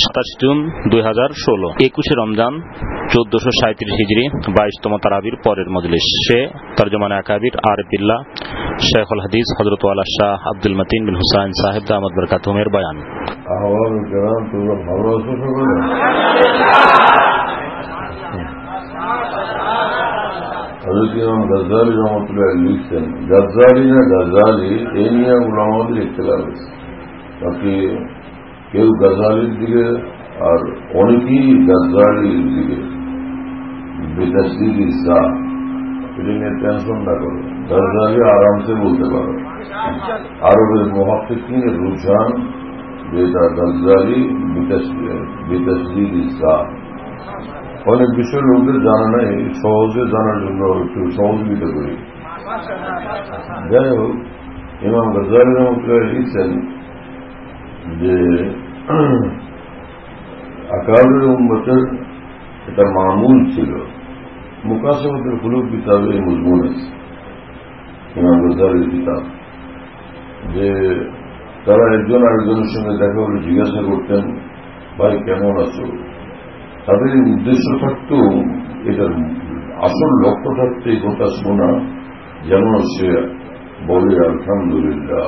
27 June 2016, 21 Ramzan 1437 হিজরি, 22তম তারাবির পরের মজলিস। সে তরজমানে আকাবির আরিফ বিল্লাহ শেখুল হাদিস হযরত ওয়ালা শাহ আব্দুল মতিন বিন হুসাইন সাহেব দামাত বরকাতুহুমের বয়ান। আহ্বান কেরাম, তোমরা ভালো আছো সকলে? হযরত ইমাম গাজ্জালী রহমাতুল্লাহ লিখছেন, গাজ্জালী না গাজ্জালী এই নিয়ে উলামাদের ইখতিলাফ আছে। বাকি কেউ গাজ্জালীর দিকে আর অনেকেই গাজ্জালীর দিকে। বেতাসদিদ ইসা এটা নিয়ে টেনশন না করো, গাজ্জালী আরামসে বলতে পারো। আরবের মুহাক্কিকিনের রুঝান যেটা গাজ্জালী বেতাসদিদ ইসা। অনেক বিষয় লোকদের জানা নাই, সহজে জানার জন্য একটু সহযোগিতা করি। যাই হোক, ইমাম গাজ্জালী রহমাতুল্লাহ লিখছেন যে আকাবের উম্মতের এটা মামুল ছিল। মুকাশাফাতুল কুলুব কিতাবে মজমুন আছে ইমাম গাজ্জালীর কিতাব, যে তারা একজন আরেকজনের সঙ্গে দেখা হলে জিজ্ঞাসা করতেন, ভাই কেমন আছো? তাদের উদ্দেশ্য থাকত, এটার আসল লক্ষ্য থাকতে এই কথা শোনা যেন সে বলে আলহামদুলিল্লাহ।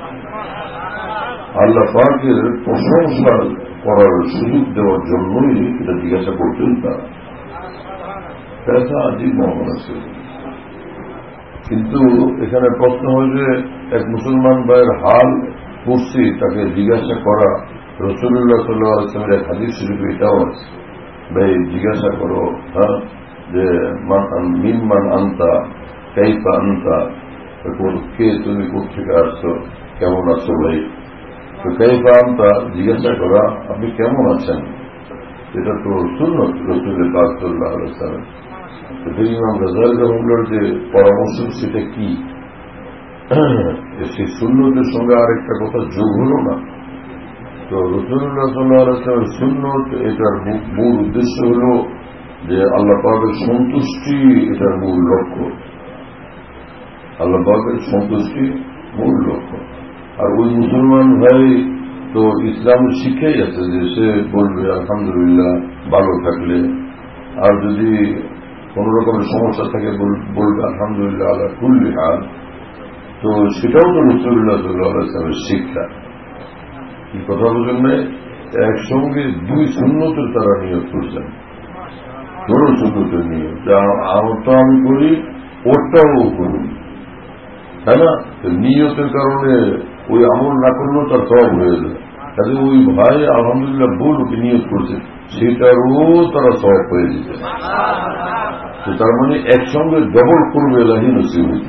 আল্লাহ পাকের প্রশংসা করার সুযোগ দেওয়ার জন্যই এটা জিজ্ঞাসা করতেন তারা। পেশা আজীব মহন আছে। কিন্তু এখানে প্রশ্ন হয় যে এক মুসলমান ভাইয়ের হাল করছি, তাকে জিজ্ঞাসা করা। রাসূলুল্লাহ সাল্লাল্লাহু আলাইহি ওয়াসাল্লামের এক হাদিস শরীফে এটাও আছে, ভাই জিজ্ঞাসা করো, হ্যাঁ, যে মিম্মান আনতা কাইফা আনতা, কে তুমি কোথেকে আসছো, কেমন আছো ভাই। তো কাইফা আনতা জিজ্ঞাসা করা, আপনি কেমন আছেন, এটা তো সুন্নত রাসূলের পাক সাল্লাল্লাহু আলাইহি ওয়াসাল্লাম। তো ইমাম গাজ্জালী রহমাতুল্লাহর যে পরামর্শ সেটা কি, সেই সুন্নতের সঙ্গে আরেকটা কথা যোগ হল না। তো রাসূলুল্লাহ সাল্লাল্লাহু আলাইহি ওয়াসাল্লামের সুন্নত, এটার মূল উদ্দেশ্য হল যে আল্লাহ পাকের সন্তুষ্টি, এটার মূল লক্ষ্য। আল্লাহ পাকের সন্তুষ্টি মূল লক্ষ্য। আর ওই মুসলমান ভাই তো ইসলামের শিক্ষাই আছে যে সে বলবে আলহামদুলিল্লাহ ভালো থাকলে, আর যদি কোন রকমের সমস্যা থাকে বলবে আলহামদুলিল্লাহ আলা কুল্লি হাল। তো সেটাও তো রাসূলুল্লাহ সাল্লাল্লাহু আলাইহি ওয়াসাল্লামের শিক্ষা। কি কথা বলেন না, একসঙ্গে দুই সুন্নতের তারা নিয়ত করছেন, বড় সুন্নতের নিয়ত, আমলটা আমি করি ওটাও করি, তাই না? নিয়তের কারণে ওই আমল না করলেও তার সব হয়ে যায়। তাহলে ওই ভাই আলহামদুলিল্লাহ বলুক নিয়ত করছে, সেটারও তারা সব হয়ে যেতে। তো তার মানে একসঙ্গে ডবল করবে এলাহি নসিহত।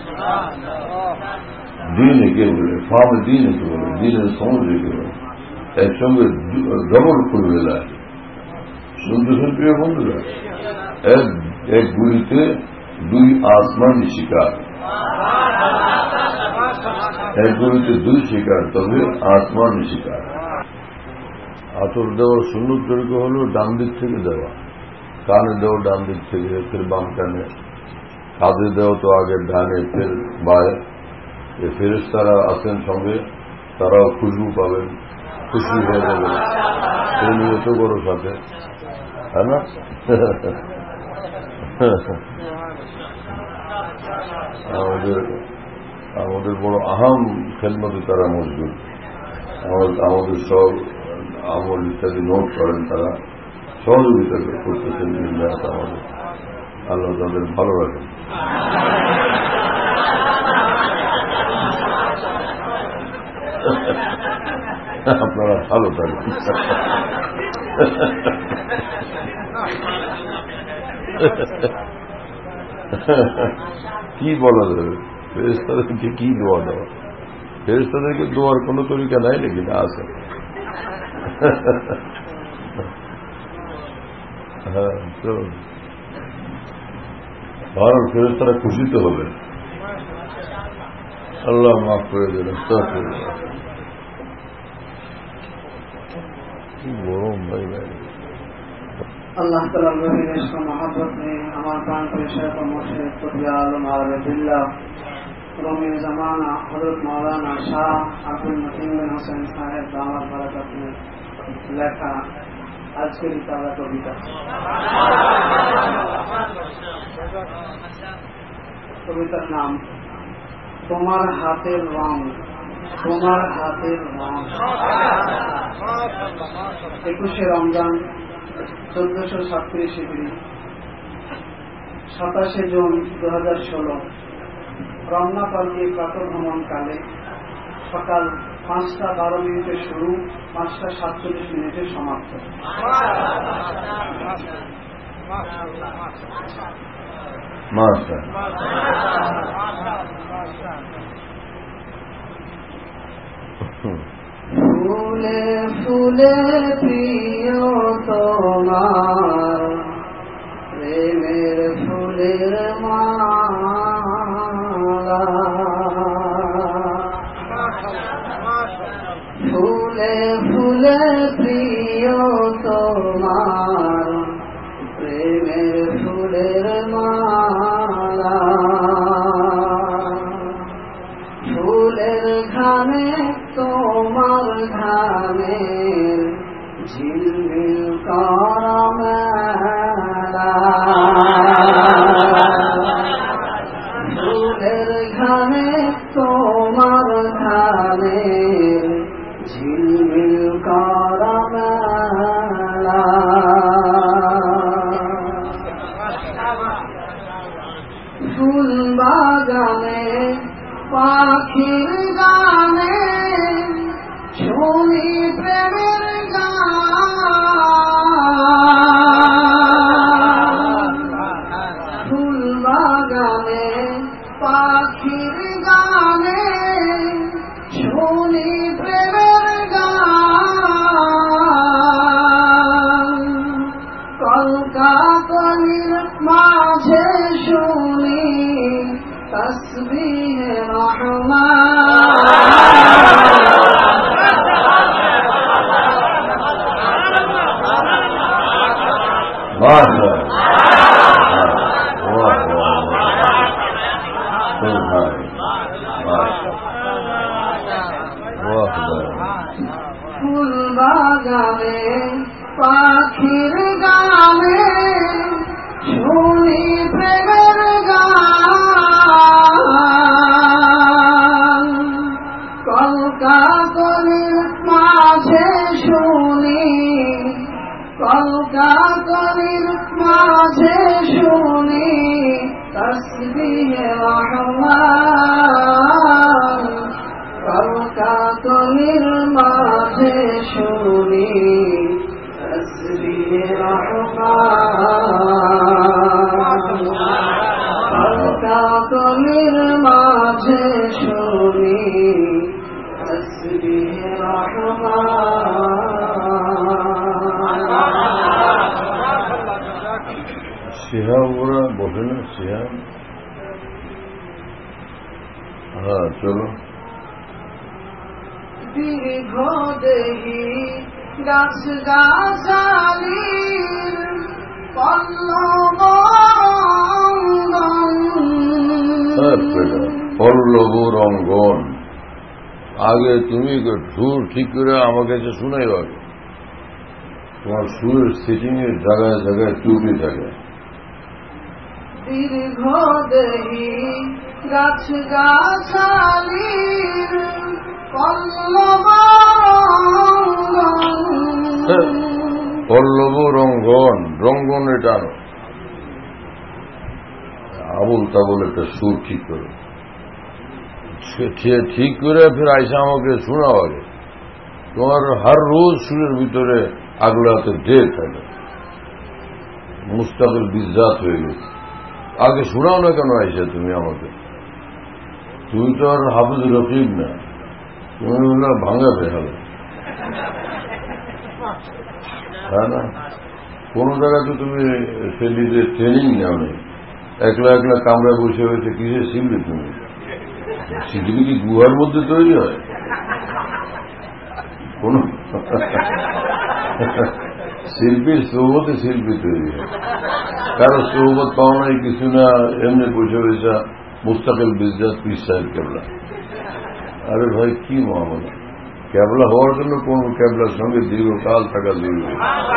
দিন একে বলে ফার্মে, দিন একে বলে দিনের সমাজ একে বলে, একসঙ্গে ডবল করবে এলাহি। শুনতেছেন প্রিয় বন্ধুরা, এক গুলিতে দুই আসমান শিকার, এক গুলিতে দুই শিকার, তবে আসমান শিকার। আতর দেওয়ার সুন্নত তরিকা হল ডান দিক থেকে দেওয়া, কানে দেওয়া ডান দিক থেকে, ফের বাম কানে, কাঁধে দেওয়া তো আগে ডানে, ফের বায়ে। ফেরেশতারা আছেন সঙ্গে, তারাও খুশবু পাবেন, খুশি হয়ে যাবেন, সে নিয়ত করো সাথে, তাই না? আমাদের বড় আহাম খেদমতে তারা মজবুত। আমাদের সব আমল ইত্যাদি নোট করেন, তারা সহযোগিতা করতেছেন। আমাদের আল্লাহ তাদের ভালো রাখেন। আপনারা ভালো থাকেন। কি বলা যাবে, ফেরেশতাদেরকে কি দোয়া দেওয়া? ফেরেশতাদেরকে দোয়ার কোন তরিকা নাই নাকি? না, আছে। হ্যাঁ, তো ভালো, ফেরেশতারা খুশি তো হবে। আল্লাহ মাফ করে দেবেন। গরম ভাই ভাই। अल्लाह ताला गरीब इसको मोहब्बत में हमारे प्राण के शेख और मुर्शिद कुतुब आलम आलम रोमी ज़माना हज़रत मौलाना शाह अब्दुल मतीन बिन हुसैन साहब दामद बरकत में লেখা আজকের তারা কবিতা। কবিতার নাম তোমার হাতের রং, তোমার হাতের রং। 21শে রমজান 1436 হিজরি, 27শে জুন 2016 রমনা পাল্টি প্রাতঃভ্রমণকালে সকাল 5:12 শুরু, 5:47 সমাপ্ত। ফুলে ফুলে প্রিয় তোমার প্রেমের ফুলের মালা, ফুলে ফুলে প্রিয় তোমার প্রেমের ফুলের মালা, ফুলের ঘামে তোমার ঘামের ঝিলমিল করা মেলা, ফুলের ঘামে তোমার ঘামের ঝিলমিল করা মেলা, ফুল বাগানে পাখির গানে শুনি প্রেমের গান, ফুল বাগানে পাখির গানে শুনি প্রেমের গান, কলকাতার মাঝে শুনি তসবিহ ফুল বাগানে পাখির গানে শুনি প্রেমের গান, কলকাতার মাঝে শুনি, কলকাতার মাঝে শুনি তসবিহ রহমান, কলকাতার মাঝে শুনি তসবিহ রহমান, কলকাতার মাঝে শুনি তসবিহ রহমান। সিহাব ওরা বসে না, সিহাব। হ্যাঁ চলো। দীর্ঘ দেহি গাছ গাছালির পল্লব পল্লব রঙ্গন। আগে তুমি সুর ঠিক করে আমার কাছে শুনাই আগে, তোমার সুরের সেটিং এর জায়গায় জায়গায় ত্রুটি থাকে। দীর্ঘ দেহি গাছ গাছালির পল্লব পল্লব রঙ্গন, রঙ্গন এটা আবুল তাবুল একটা সুর ঠিক করে, ঠিক করে ফের আইসা আমাকে শোনাও আগে। তোমার হর রোজ সুরের ভিতরে আগলাতে ঢের থাকে, মুস্তাকিল বিজ্জাত হয়ে গেছে। আগে শোনাও না কেন আইসা তুমি আমাকে? তুমি তো আর হাফিজ রকিব না, তুমি হলো ভাঙা বেহাল। হ্যাঁ না, কোন জায়গায় তো তুমি সেদিকে ট্রেনিং নেও নেই, একলা একলা কামরায় বসে হয়েছে, কিসে শিখবে তুমি? শিখবি কি গুহার মধ্যে তৈরি হয়? কোন শিল্পীর সৌবতে শিল্পী তৈরি হয়, কারো সৌবত পাওয়া নাই কিছু না, এমনি বসে হয়েছে মুস্তাকিল বিজ্জাত পীর সাহেব কেবলা। আরে ভাই কি মহামলা, ক্যাবলা হওয়ার জন্য কোন ক্যাবলার সঙ্গে দীর্ঘকাল থাকা জরুরি,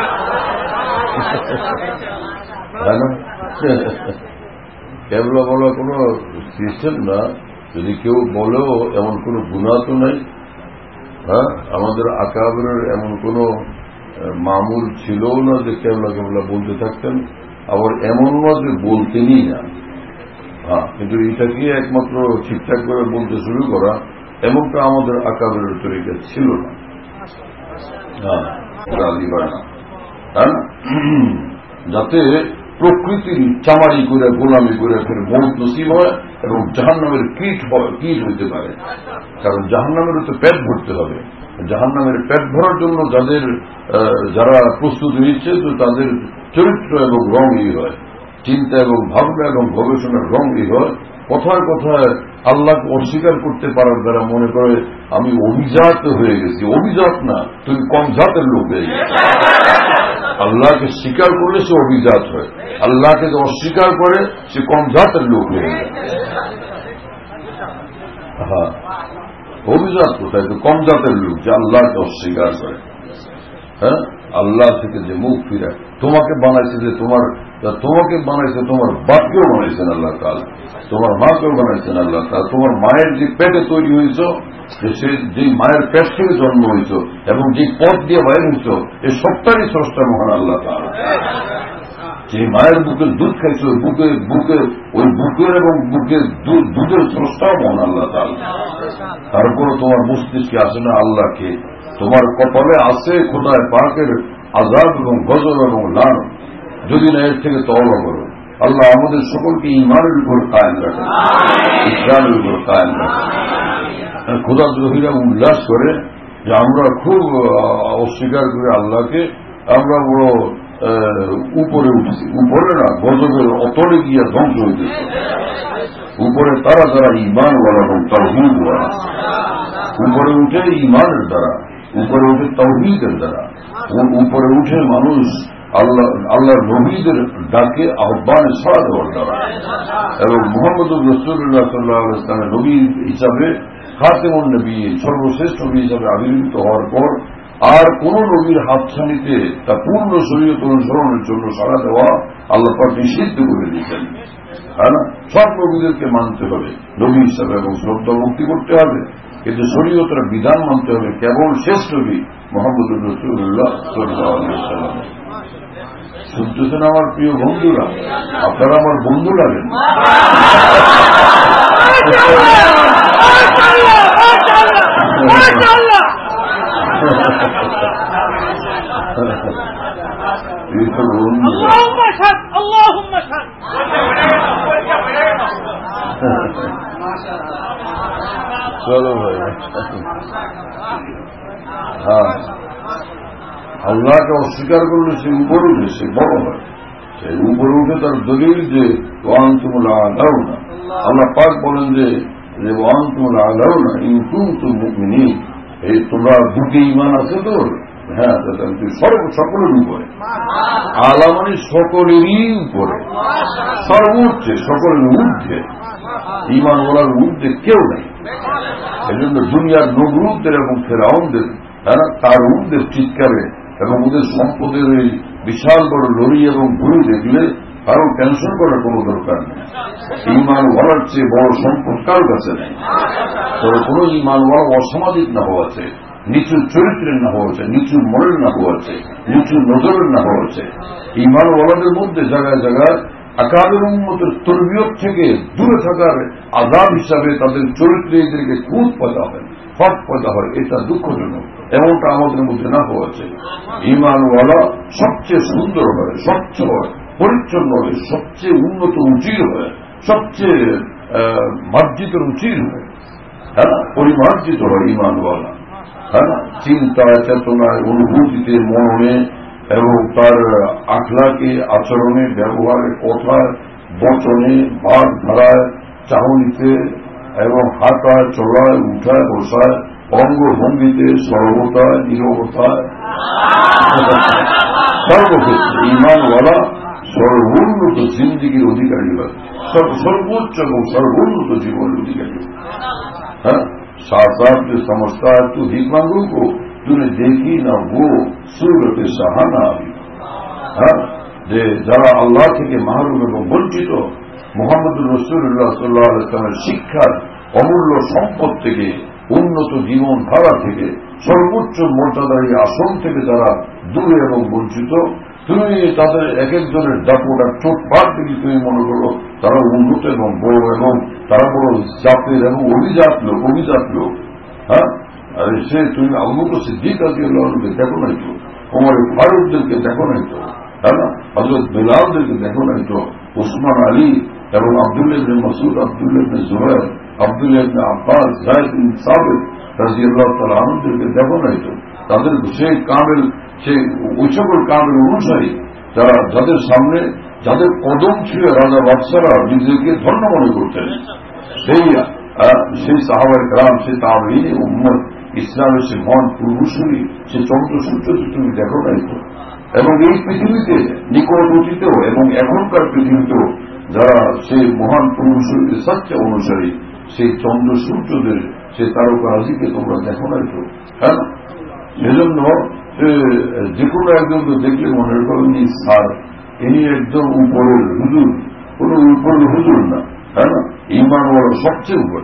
তাই না? ক্যাবলা বলা কোনো সিস্টেম না। যদি কেউ বলেও এমন কোনো গুনাহ তো নাই। হ্যাঁ, আমাদের আকাবেরের এমন কোনো মামুল ছিল না যে ক্যাবলা ক্যাবলা বলতে থাকতেন, আবার এমন না যে বলতেনই না। হ্যাঁ, কিন্তু এটাকে একমাত্র ঠিকঠাক করে বলতে শুরু করা এমনটা আমাদের আকাবেরের তরিকা ছিল না। হ্যাঁ, তাই না? যাতে প্রকৃতির চামারি করে গোলামি করে ফের মৌত নসিব হয় এবং জাহান্নামের কীট হইতে পারে। কারণ জাহান্নামেরও তো পেট ভরতে হবে। জাহান্নামের পেট ভরার জন্য যারা প্রস্তুতি নিচ্ছে, তো তাদের চরিত্র এবং রং এই হয়, চিন্তা এবং ভাবনা এবং গবেষণার রং এই হয়। কথায় কথায় আল্লাহকে অস্বীকার করতে পারার দ্বারা মনে করে আমি অভিজাত হয়ে গেছি। অভিজাত না, তুমি কম জাতের লোক হয়ে গেছে। আল্লাহকে স্বীকার করলে সে অভিজাত হয়, আল্লাহকে যে অস্বীকার করে সে কম জাতের লোক হয়ে যায়। হ্যাঁ, অভিজাত কোথায়? তো কম জাতের লোক যে আল্লাহকে অস্বীকার করে। হ্যাঁ, আল্লাহ থেকে যে মুখ ফিরায়। তোমাকে বানাইছে যে তোমাকে বানাইছে, তোমার বাপকেও বানাইছেন আল্লাহ তাআলা, তোমার মাকেও বানাইছেন আল্লাহ তাআলা। তোমার মায়ের যে পেটে তৈরি হয়েছ, সে যে মায়ের পেট থেকে জন্ম হয়েছ এবং যে পথ দিয়ে বাইর হয়েছ, এই সবটারই স্রষ্টা মহান আল্লাহ তাআলা। যে মায়ের বুকের দুধ খাইছ, ওই বুকের এবং বুকের দুধের স্রষ্টাও মহান আল্লাহ তাআলা। তারপরে তোমার মস্তিষ্কে আসে না আল্লাহকে, তোমার কপালে আছে খোদায় পাকের আযাব এবং গজব এবং লানত। যদি না এর থেকে তওবা করো, আল্লাহ আমাদের সকলকে ঈমানের উপর কায়েম রাখেন, ইসলামের উপর কায়েম রাখেন। খোদাদ্রোহীরা উল্লাস করে যে আমরা খুব অস্বীকার করে আল্লাহকে, আমরা বড় উপরে উঠছি। উপরে না, গজবের অতলে গিয়া ধ্বংস হইতেছে। উপরে তারা যারা ঈমান ওয়ালা এবং তাওহীদ ওয়ালা, উপরে উঠে ঈমানের দ্বারা, উপরে উঠে তাওহীদের দ্বারা, উপরে উঠে মানুষ আল্লাহর নবীদের ডাকে আহ্বানে সাড়া দেওয়ার দ্বারা এবং মুহাম্মদুর রাসূলুল্লাহ সাল্লাল্লাহু আলাইহি ওয়াসাল্লামের নবী হিসাবে, খাতেমুন নবীয়্যিন, সর্বশ্রেষ্ঠ নবী হিসাবে আবির্ভূত হওয়ার পর আর কোন নবীর হাতছানিতে তা পূর্ণ শরীয়ত অনুসরণের জন্য সাড়া দেওয়া আল্লাহ পাক নিষিদ্ধ করে দিয়েছেন। হ্যাঁ না, সব নবীদেরকে মানতে হবে নবী হিসাবে এবং শ্রদ্ধা ভক্তি করতে হবে, কিন্তু শরীয়তের বিধান মানতে হবে কেবল শেষ নবী মুহাম্মদুর রাসূলুল্লাহ সাল্লাল্লাহু আলাইহি ওয়াসাল্লাম। শুনতেছেন আমার প্রিয় বন্ধুরা? আপনারা আমার বন্ধু লাগেন। চলো ভাই, হ্যাঁ, আল্লাহকে অস্বীকার করলে সে উপরে উঠে, সে বড় হয়। সেই উপরে উঠে তার দলিল যে ওয়ান্তুমুল আ'লাউনা, আল্লাহ পাক বলেন যে ওয়ান্তুমুল আ'লাউনা ইন কুনতুম মুমিনিন, এই তোমরা বুকে ঈমান আছে তোর? হ্যাঁ, সকলের উপরে। আলা মানে সকলেরই উপরে, সর্বোচ্চে, সকলের ঊর্ধ্বে। ঈমান ওয়ালার ঊর্ধ্বে কেউ নেই। এই জন্য দুনিয়ার নমরুদদের এবং ফেরাউনদের, হ্যাঁ, তার ঊর্ধ্বের চিৎকারে এবং ওদের সম্পদের এই বিশাল বড় লড়ি এবং ভুঁড়ি দেখলে কারো টেনশন করার কোন দরকার নেই। ঈমান ওয়ালার চেয়ে বড় সম্পদ কারো কাছে নেই। তবে কোন ঈমান ওয়ালা অসামাজিক না হওয়া চাই, নিচু চরিত্রের না হওয়া চাই, নিচু মনের না হওয়া চাই, নিচু নজরের না হওয়া চাই। ঈমান ওয়ালাদের মধ্যে জায়গায় জায়গায় আকাবের উম্মতের তরবিয়ত থেকে দূরে থাকার আযাব হিসাবে তাদের চরিত্রে এদেরকে খুঁত পয়দা হয়, ফাঁক পয়দা হয়। এটা দুঃখজনক, এমনটা আমাদের মধ্যে না হওয়া চাই। ঈমানওয়ালা সবচেয়ে সুন্দর হয়, স্বচ্ছ হয়, পরিচ্ছন্ন হয়, সবচেয়ে উন্নত উচির হয়, সবচেয়ে মার্জিত রুচির হয়, হ্যাঁ, পরিমার্জিত হয় ঈমানওয়ালা। হ্যাঁ, চিন্তায়, চেতনায়, অনুভূতিতে, মননে এবং তার আখলাকে, আচরণে, ব্যবহারে, কথায়, বচনে, বাগধারায়, চাহনিতে এবং হাঁটায়, চলায়, উঠায়, বসায়, অঙ্গভঙ্গিতে, সরবতায়, নীরবতায়, সর্বক্ষেত্রে ঈমানওয়ালা সর্বোন্নত জিন্দিগির অধিকারী হয়, সর্বোচ্চ এবং সর্বোন্নত জীবনের অধিকারী। হ্যাঁ, साथ साथ जो समझता है तू भीख मांगू को तूने देखी ना वो सूरत सहाना যে যারা আল্লাহ থেকে মাহরুম এবং বঞ্চিত মুহাম্মদ রাসূলুল্লাহ সাল্লাল্লাহু আলাইহি ওয়াসাল্লামের শিক্ষার অমূল্য সম্পদ থেকে উন্নত জীবন ধারা থেকে সর্বোচ্চ মর্যাদার আসন থেকে যারা দূরে এবং বঞ্চিত তুমি তাদের এক একজনের দাপট আর চোটপাট থেকে তুমি মনে করো তারা উন্নত এবং বড় এবং তারা বড় জাতের এবং অভিজাত লোক হ্যাঁ আর সে তুমি আবু বকর সিদ্দিক রাদিয়াল্লাহুকে দেখো নাই তো ওমর ফারুকদেরকে দেখো নাই তো है ना हजरत बिलालদেরকে দেখো নাই তো উসমান আলী এবং আব্দুল্লাহ ইবনে মাসউদ আব্দুল্লাহ ইবনে জুবাইর আব্দুল্লাহ ইবনে আব্বাস যায়েদ বিন সাবিত রাদিয়াল্লাহু তাআলা আনহুদেরকে দেখো নাই তো তাদের সেই কামেল সেই ওই সকল কামেল অনুসারী যারা যাদের সামনে যাদের কদম ছিল রাজা বাদশারা নিজেকে ধন্য মনে করতেন সেই সাহাবায়ে কেরাম সেই তাবেঈন উম্মত ইসলামের সেই মহান পূর্বসূরি সেই চন্দ্র সূর্য তুমি দেখো নাই তো এবং এই পৃথিবীতে নিকট অতীতেও এবং এখনকার পৃথিবীতেও যারা সেই মহান পূর্বসূরির সত্য অনুসারী সেই চন্দ্র সূর্যদের সেই তারকারাজিকে তোমরা দেখো নাই তো হ্যাঁ সেজন্য যে কোনো একজন দেখলে মনে করেন স্যার ইনি একদম উপরের হুজুর কোন উপরের হুজুর না হ্যাঁ না ঈমানওয়ালা সবচেয়ে উপরে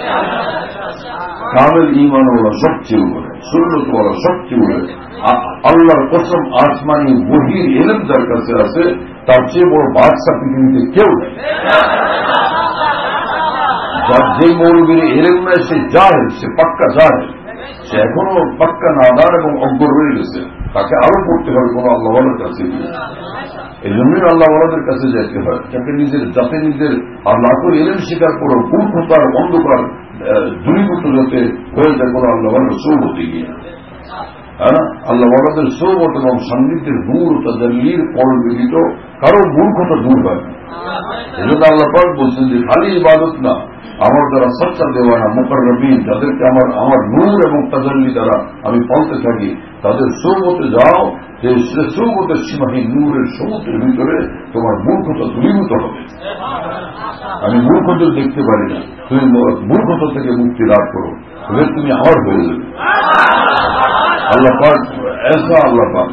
কামেল ঈমানওয়ালা সবচেয়ে উপরে সুন্নতওয়ালা সবচেয়ে উপরে আল্লাহর কসম আসমানি ওহীর ইলম যার কাছে আছে তার চেয়ে বড় বাদশা পৃথিবীতে কেউ নেই যার যে মৌলবীর ইলম নাই সে জাহেল সে পাক্কা জাহেল সে এখনো পাক্কা নাদান এবং অজ্ঞ রয়ে গেছে তাকে আরো পড়তে হবে কোন আল্লাহওয়ালার কাছে গিয়ে এই জন্যই আল্লাহওয়ালাদের কাছে যেতে হয় যাতে নিজের আল্লাহ এলেন স্বীকার করো মূর্খতার অন্ধকার দূরীভূত যাতে হয়ে যায় কোনো আল্লাহওয়ালার সৌবতে গিয়ে হ্যাঁ না আল্লাহওয়ালাদের সৌবত এবং সান্নিধ্যের দূর তাদের পর বিদিত কারো মূর্খতা দূর হয় না এই জন্য আল্লাহ পাক বলছেন যে খালি ইবাদত না আমার দ্বারা সচ্চা দেওয়ানা মুকাররবিন যাদেরকে আমার নূর এবং তাজাল্লি দ্বারা আমি পালতে থাকি তাদের সৌবতে যাও যে সৌবতের সীমাহীন নূরের সমুদ্রের ভিতরে তোমার মূর্খতা দূরীভূত হবে আমি মূর্খদের দেখতে পারি না তুমি মূর্খতা থেকে মুক্তি লাভ করো তবে তুমি আমার হয়ে যাবে আল্লাহ পাক এসা আল্লাহ পাক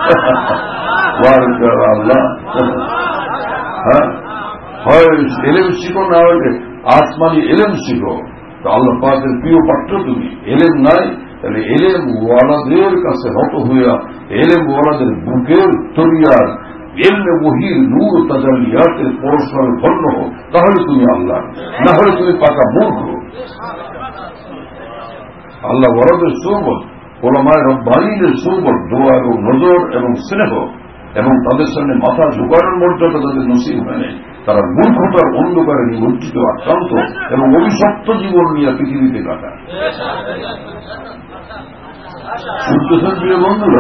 আল্লাহ হ্যাঁ হয় এলেম শিখো না হলে আসমানি এলেম শিখো তো আল্লাহ পাকের প্রিয় পাত্র তুমি এলেম নাই তাহলে এলেম ওয়ালাদের কাছে হত হইয়া এলেম ওয়ালাদের বুকের তরিয়ার এলমে ওহীর নূর তাজাল্লিয়াতের পরস্পর ধন্য হোক তাহলে তুমি আল্লাহ না হলে তুমি পাকা মূর্খ আল্লাহ ওয়ালাদের সৌবত ওলামায়ে রব্বানীদের সৌবত দোয়া এবং নজর এবং স্নেহ এবং তাদের সামনে মাথা ঝুঁকানোর মর্যাদা তাদের নসিব হয় নাই তারা মূর্খতার অন্ধকারে নিবঞ্চিত আক্রান্ত এবং অভিশপ্ত জীবন নিয়ে পৃথিবীতে কাটায় শুনতেছেন প্রিয় বন্ধুরা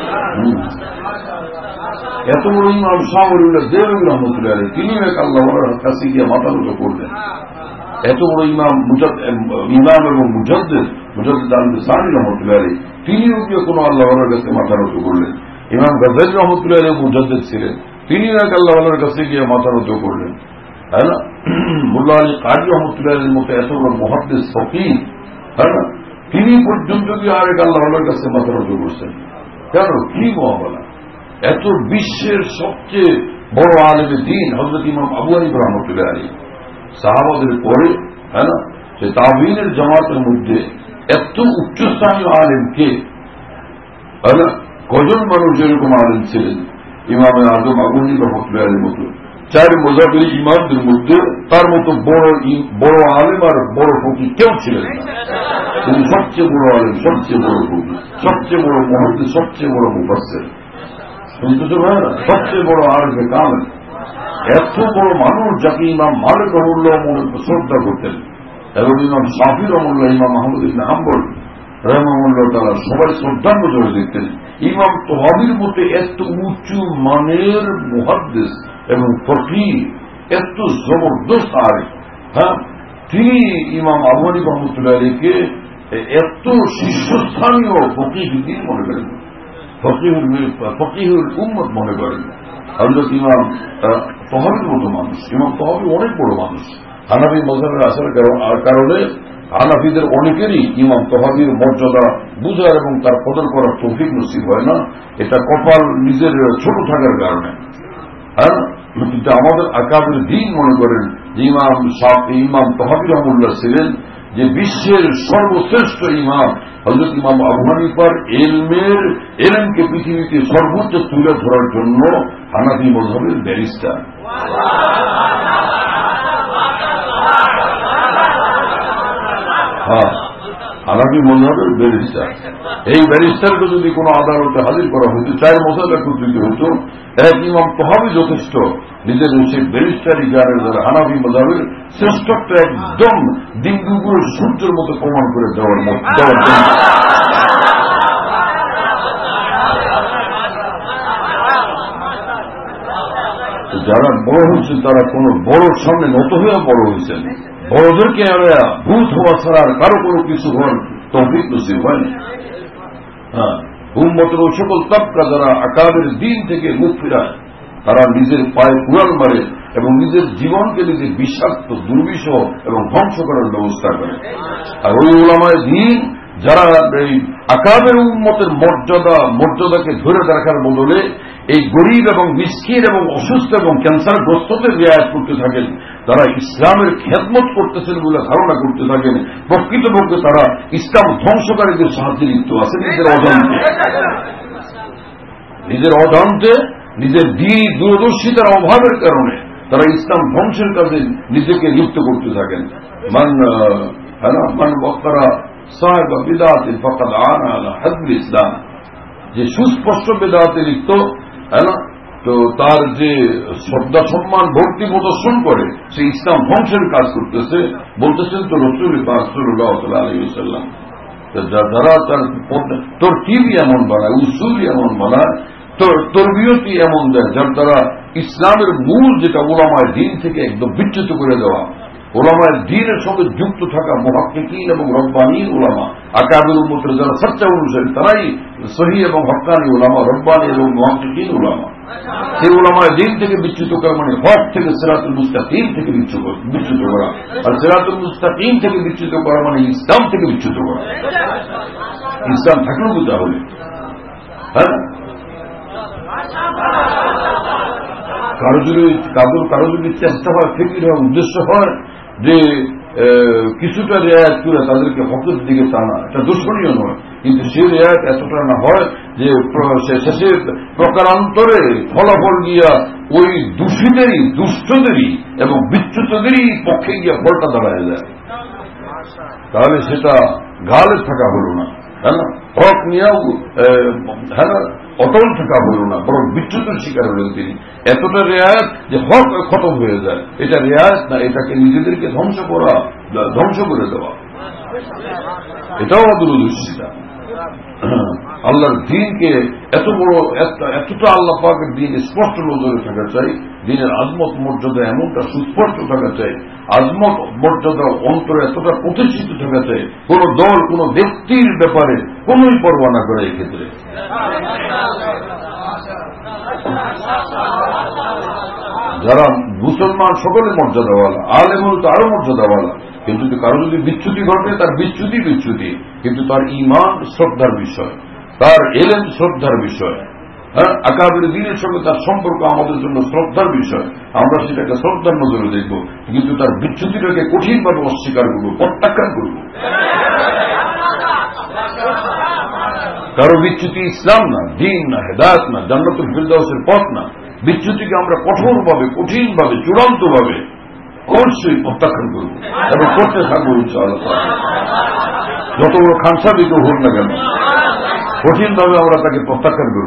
এত বড় ইমাম শাহ ওলিউল্লাহ দেহলভী রহমতুল্লাহ আলাইহি তিনি এক আল্লাহওয়ালার কাছে গিয়ে মাথা নত করলেন এত বড় ইমাম এবং মুজাদ্দিদ আল-বিসারি রহমতুল্লাহ আলাইহি তিনিও গিয়ে কোনো আল্লাহওয়ালার কাছে মাথা নত করলেন ইমাম গাজ্জালী রহমতুল্লাহ আলাইহি মুজাদ্দিদ ছিলেন তিনিও এক আল্লাহওয়ালার কাছে গিয়ে মাথা নত করলেন হ্যাঁ না মোল্লা আলী কাজী রহমতুল্লাহ আলাইহির মতো এত বড় মুহাদ্দিস ফকিহ হ্যাঁ না তিনি পর্যন্ত গিয়ে আরেক আল্লাহওয়ালার কাছে মাথা নত করছেন কেন কি মহাবলা এত বিশ্বের সবচেয়ে বড় আলেমে দ্বীন হযরত ইমাম আবু হানিফা রাহমাতুল্লাহ আলাইহি সাহাবাদের পরে হ্যাঁ না সে তাবেঈনের জামাতের মধ্যে এত উচ্চস্থানীয় আলেম কে হ্যাঁ না কজন মানুষ যেরকম আলেম ছিলেন ইমামে আজম আবু হানিফা রাহমাতুল্লাহ আলাইহির মতো চার মুজাহির ইমামদের মধ্যে তার মতো বড় আলেম আর বড় ফকিহ কেউ ছিলেন না তিনি সবচেয়ে বড় আলেম সবচেয়ে বড় ফকিহ সবচেয়ে বড় মুহাদ্দিস সবচেয়ে বড় মুফাসসির শুনতে হয় না সবচেয়ে বড় আরবে কামেল এত বড় মানুষ যাকে ইমাম মালিক রহমতুল্লাহ শ্রদ্ধা করতেন এবং ইমাম শাফি রহমতুল্লাহ ইমাম আহমদ ইবনে হাম্বল রহমাহুল্লাহ তাআলা সবাই শ্রদ্ধার নজরে দেখতেন ইমাম তহাবির মধ্যে এত উঁচু মানের মুহাদ্দিস এবং ফকিহ এত জবরদস্ত আলেম হ্যাঁ তিনি ইমাম আবু হানিফা রাহমাতুল্লাহ আলাইহিকে এত শীর্ষস্থানীয় ফকিহ দিন মনে করেন ফকিহুল উম্মত মনে করেন হযরত ইমাম তহাবির মতো মানুষ ইমাম তহাবি অনেক বড় মানুষ হানাফি মাযহাবের আসার কারণে হানাফিদের অনেকেরই ইমাম তহাবির মর্যাদা বুঝার এবং তার কদর করার তৌফিক নসিব হয় না। এটা কপাল নিজের ছোট থাকার কারণে। হ্যাঁ, কিন্তু আমাদের আকাবের দিন মনে করেন যে ইমাম তহাবি রহমুল্লাহ ছিলেন যে বিশ্বের সর্বশ্রেষ্ঠ ইমাম। হযরত ইমাম আবু হানিফার এলমকে পৃথিবীতে সর্বোচ্চ তুলে ধরার জন্য হানাফি মযহাবের ব্যারিস্টার। হ্যাঁ, হানাফি মযহাবের ব্যারিস্টার। এই ব্যারিস্টারকে যদি কোনো আদালতে হাজির করা হতো, 4 মাসালা একত্রিত হতো, এক ইমাম তহাবি যথেষ্ট নিজের সেই ব্যারিস্টারি যারা হানাফি মযহাবের শ্রেষ্ঠত্ব একদম দিন দুপুরে সূর্যের মতো প্রমাণ করে দেওয়ার জন্য। যারা বড় হয়েছেন তারা কোন বড় সামনে নত হয়ে বড় হয়েছেন। বড়দেরকে ভূত হওয়া ছাড়া আর কারো কোনো কিছু হওয়ার তৌফিক নসিব হয়নি। হ্যাঁ, উম্মতের ওই সকল তাবকা যারা আকাবের দিন থেকে মুখ ফিরায়, তারা নিজের পায়ে কুড়াল মারে এবং নিজের জীবনকে নিজে বিষাক্ত দুর্বিষহ এবং ধ্বংস করার ব্যবস্থা করে। আর ওই উলামায়ে দ্বীন যারা এই আকাবের উম্মতের মর্যাদাকে ধরে রাখার বদলে এই গরিব এবং মিসকিন এবং অসুস্থ এবং ক্যান্সারগ্রস্তদের রিয়ায়ত করতে থাকেন, তারা ইসলামের খেদমত করতেছেন বলে ধারণা করতে থাকেন, প্রকৃতপক্ষে তারা ইসলাম ধ্বংসকারীদের সাহায্যে লিপ্ত আছে নিজের অজান্তে নিজের দ্বীনি দূরদর্শিতার অভাবের কারণে তারা ইসলাম ধ্বংসের কাজে নিজেকে লিপ্ত করতে থাকেন। ইসলাম যে সুস্পষ্ট বেদাতে লিপ্ত, তো তার যে শ্রদ্ধা সম্মান ভক্তি প্রদর্শন করে সে ইসলাম ধ্বংসের কাজ করতেছে। বলতেছেন তো রাসূল সাল্লাল্লাহু আলাইহি ওয়াসাল্লাম, যারা তার তরকিব এমন বানায়, উসুল এমন বানায়, তরবিয়তি এমন দেয়, যার দ্বারা ইসলামের মূল যেটা উলামায়ে দ্বীন থেকে একদম বিচ্যুত করে দেওয়া, উলামায়ে দ্বীনের সঙ্গে যুক্ত থাকা মুহাক্কিকিন এবং রব্বানী উলামা, আকাবের উম্মতের যারা সচ্চা অনুসারী, তারাই সহিহ এবং হক্কানি উলামা, রব্বানী এবং মুহাক্কিকিন উলামা। সেই উলামায়ে দ্বীন থেকে বিচ্যুত করা মানে হক থেকে সিরাতুল মুস্তাকিম থেকে বিচ্যুত করা, আর সিরাতুল মুস্তাকিম থেকে বিচ্যুত করা মানে ইসলাম থেকে বিচ্যুত করা। ইসলাম থাকলেও তো তাহলে হ্যাঁ, কারো যদি চেষ্টা হয়, ফিকির হয়, উদ্দেশ্য হয় যে কিছুটা রেয়াত করে তাদেরকে হকের দিকে টানা, এটা দূষণীয় নয়, কিন্তু সেই রেয়াত এতটা না হয় যে শেষে প্রকারান্তরে ফলাফল গিয়া ওই দূষিতেরই, দুষ্টদেরই এবং বিচ্যুতদেরই পক্ষে গিয়া ফলটা দাঁড়ায় যায়, তাহলে সেটা গালে থাকা হল না। হ্যাঁ না, হক নিয়েও হ্যাঁ না অটল থাকা হল না, বরং বিচ্যুতের শিকার হলেন তিনি। এতটা রেয়াত যে হক খতম হয়ে যায়, এটা রেয়াত না, এটাকে নিজেদেরকে ধ্বংস করে দেওয়া, এটাও দূরদর্শিতা। আল্লাহর দ্বীনকে এত বড়, এতটা আল্লাহ পাকের দ্বীন স্পষ্ট নজরে থাকা চাই, দ্বীনের আজমত মর্যাদা এমনটা সুস্পষ্ট থাকা চাই, আজমত মর্যাদা অন্তরে এতটা প্রতিষ্ঠিত থাকা চাই, কোন দল কোন ব্যক্তির ব্যাপারে কোনই পরোয়া না করে এক্ষেত্রে। যারা মুসলমান সকলে মর্যাদাওয়ালা, আলেমুল তো আরো মর্যাদাওয়ালা, কিন্তু কারো যদি বিচ্যুতি ঘটে তার বিচ্যুতি, কিন্তু তার ঈমান শ্রদ্ধার বিষয়, তার এলেম শ্রদ্ধার বিষয়। হ্যাঁ, আকাবের দ্বীনের সঙ্গে তার সম্পর্ক আমাদের জন্য শ্রদ্ধার বিষয়, আমরা সেটাকে শ্রদ্ধার নজরে দেখব, কিন্তু তার বিচ্যুতিটাকে কঠিনভাবে অস্বীকার করব, প্রত্যাখ্যান করব। কারো বিচ্যুতি ইসলাম না, দ্বীন না, হেদায়েত না, জান্নাতুল ফিরদাউসের পথ না। বিচ্যুতিকে আমরা কঠোরভাবে, কঠিনভাবে, চূড়ান্তভাবে অবশ্যই প্রত্যাখ্যান করব এবং করতে থাকবো ইনশাআল্লাহ। যত বড় খানসাবি কেউ হোক না কেন, কঠিনভাবে আমরা তাকে প্রত্যাখ্যান করব।